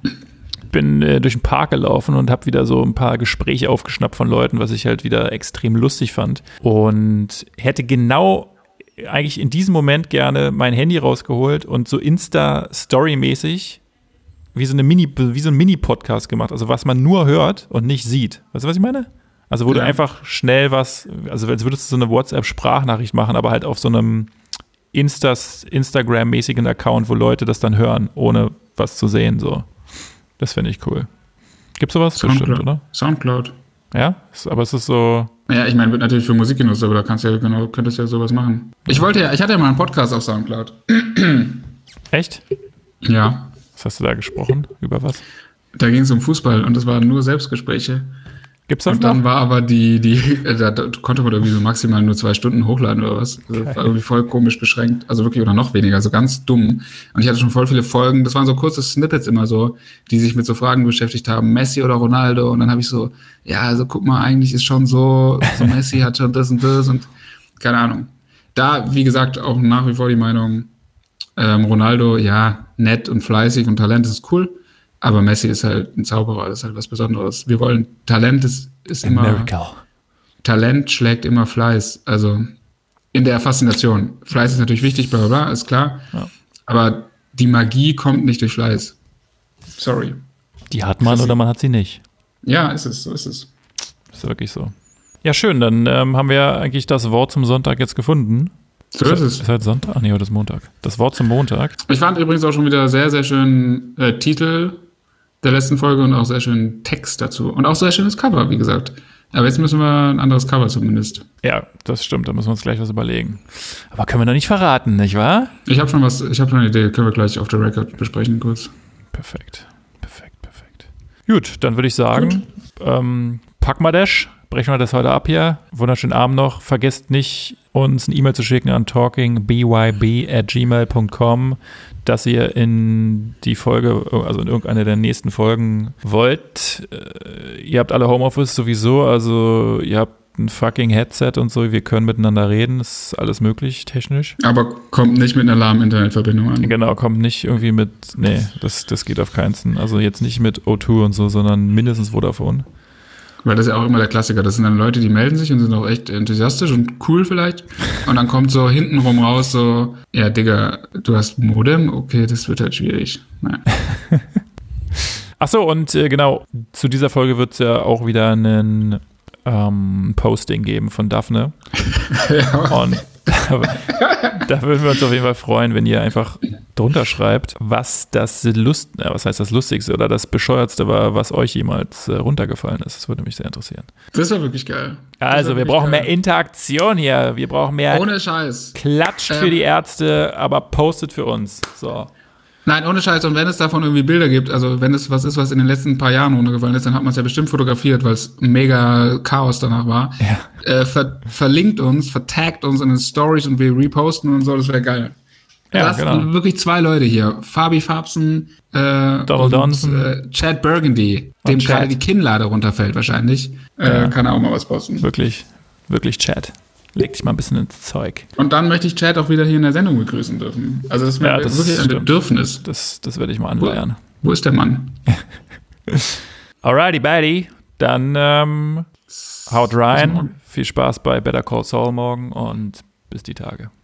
Bin äh, durch den Park gelaufen und habe wieder so ein paar Gespräche aufgeschnappt von Leuten, was ich halt wieder extrem lustig fand. Und hätte genau eigentlich in diesem Moment gerne mein Handy rausgeholt und so Insta-Story-mäßig wie so eine Mini, wie so ein Mini-Podcast gemacht. Also was man nur hört und nicht sieht. Weißt du, was ich meine? Also wo ja. du einfach schnell was, also als würdest du so eine WhatsApp-Sprachnachricht machen, aber halt auf so einem Instas, Instagram-mäßigen Account, wo Leute das dann hören, ohne was zu sehen, so. Das finde ich cool. Gibt's sowas?
Soundcloud.
Bestimmt, oder?
Soundcloud.
Ja? Aber es ist so...
Ja, ich meine, wird natürlich für Musik genutzt, aber da kannst du ja genau, könntest ja sowas machen. Ich wollte ja, ich hatte ja mal einen Podcast auf Soundcloud.
Echt?
Ja.
Was hast du da gesprochen? Über was?
Da ging es um Fußball und das waren nur Selbstgespräche.
Gibt's das
Und dann
noch?
war aber die, die, da, da konnte man irgendwie so maximal nur zwei Stunden hochladen oder was. Also war irgendwie voll komisch beschränkt. Also wirklich oder noch weniger, also ganz dumm. Und ich hatte schon voll viele Folgen. Das waren so kurze Snippets immer so, die sich mit so Fragen beschäftigt haben. Messi oder Ronaldo. Und dann habe ich so, ja, also guck mal, eigentlich ist schon so, so Messi hat schon das und das und keine Ahnung. Da, wie gesagt, auch nach wie vor die Meinung, ähm, Ronaldo, ja, nett und fleißig und Talent, das ist cool. Aber Messi ist halt ein Zauberer, das ist halt was Besonderes. Wir wollen, Talent ist, ist immer,
Miracle.
Talent schlägt immer Fleiß. Also in der Faszination. Fleiß ist natürlich wichtig, bla bla bla, ist klar. Ja. Aber die Magie kommt nicht durch Fleiß. Sorry.
Die hat man oder man hat sie nicht.
Ja, ist es, so ist es.
Ist wirklich so. Ja, schön, dann ähm, haben wir eigentlich das Wort zum Sonntag jetzt gefunden.
So ist es.
Ist halt Sonntag? Ach nee, heute ist Montag. Das Wort zum Montag.
Ich fand übrigens auch schon wieder sehr, sehr schön äh, Titel der letzten Folge und auch sehr schönen Text dazu. Und auch sehr schönes Cover, wie gesagt. Aber jetzt müssen wir ein anderes Cover zumindest.
Ja, das stimmt. Da müssen wir uns gleich was überlegen. Aber können wir noch nicht verraten, nicht wahr?
Ich habe schon was, ich habe schon eine Idee. Können wir gleich auf der Record besprechen kurz.
Perfekt. Perfekt, perfekt. Gut, dann würde ich sagen, ähm, packen wir das, brechen wir das heute ab hier. Wunderschönen Abend noch. Vergesst nicht, uns eine E-Mail zu schicken an talking b y b at gmail dot com, dass ihr in die Folge, also in irgendeine der nächsten Folgen wollt. Äh, ihr habt alle Homeoffice sowieso, also ihr habt ein fucking Headset und so, wir können miteinander reden, ist alles möglich technisch.
Aber kommt nicht mit einer lahmen Internetverbindung an.
Genau, kommt nicht irgendwie mit, nee, das, das geht auf keinen Fall. Also jetzt nicht mit O zwei und so, sondern mindestens Vodafone.
Weil das ist ja auch immer der Klassiker. Das sind dann Leute, die melden sich und sind auch echt enthusiastisch und cool vielleicht. Und dann kommt so hintenrum raus so, ja, Digga, du hast Modem? Okay, das wird halt schwierig. Naja.
Ach so, und äh, genau, zu dieser Folge wird es ja auch wieder einen ähm, Posting geben von Daphne. Ja. Und da, da würden wir uns auf jeden Fall freuen, wenn ihr einfach drunter schreibt, was das Lust, äh, was heißt das Lustigste oder das Bescheuertste war, was euch jemals äh, runtergefallen ist. Das würde mich sehr interessieren.
Das war wirklich geil.
Also, wir brauchen geil. mehr Interaktion hier. Wir brauchen mehr
Ohne Scheiß.
Klatscht ähm, für die Ärzte, aber postet für uns. So.
Nein, ohne Scheiß. Und wenn es davon irgendwie Bilder gibt, also wenn es was ist, was in den letzten paar Jahren runtergefallen ist, dann hat man es ja bestimmt fotografiert, weil es mega Chaos danach war. Ja. Äh, ver- verlinkt uns, vertaggt uns in den Stories und wir reposten und so, das wäre geil. Ja, das genau. Sind wirklich zwei Leute hier. Fabi Farbsen äh,
Donald Donson.
Äh, Chad Burgundy, dem gerade die Kinnlade runterfällt wahrscheinlich. Äh, ja. Kann er auch mal was posten.
Wirklich, wirklich Chad. Leg dich mal ein bisschen ins Zeug.
Und dann möchte ich Chad auch wieder hier in der Sendung begrüßen dürfen. Also das ist mir ja, das wirklich ein stimmt. Bedürfnis.
Das, das werde ich mal anleiern.
Wo, wo ist der Mann?
Alrighty, buddy. Dann ähm, haut rein. Viel Spaß bei Better Call Saul morgen und bis die Tage.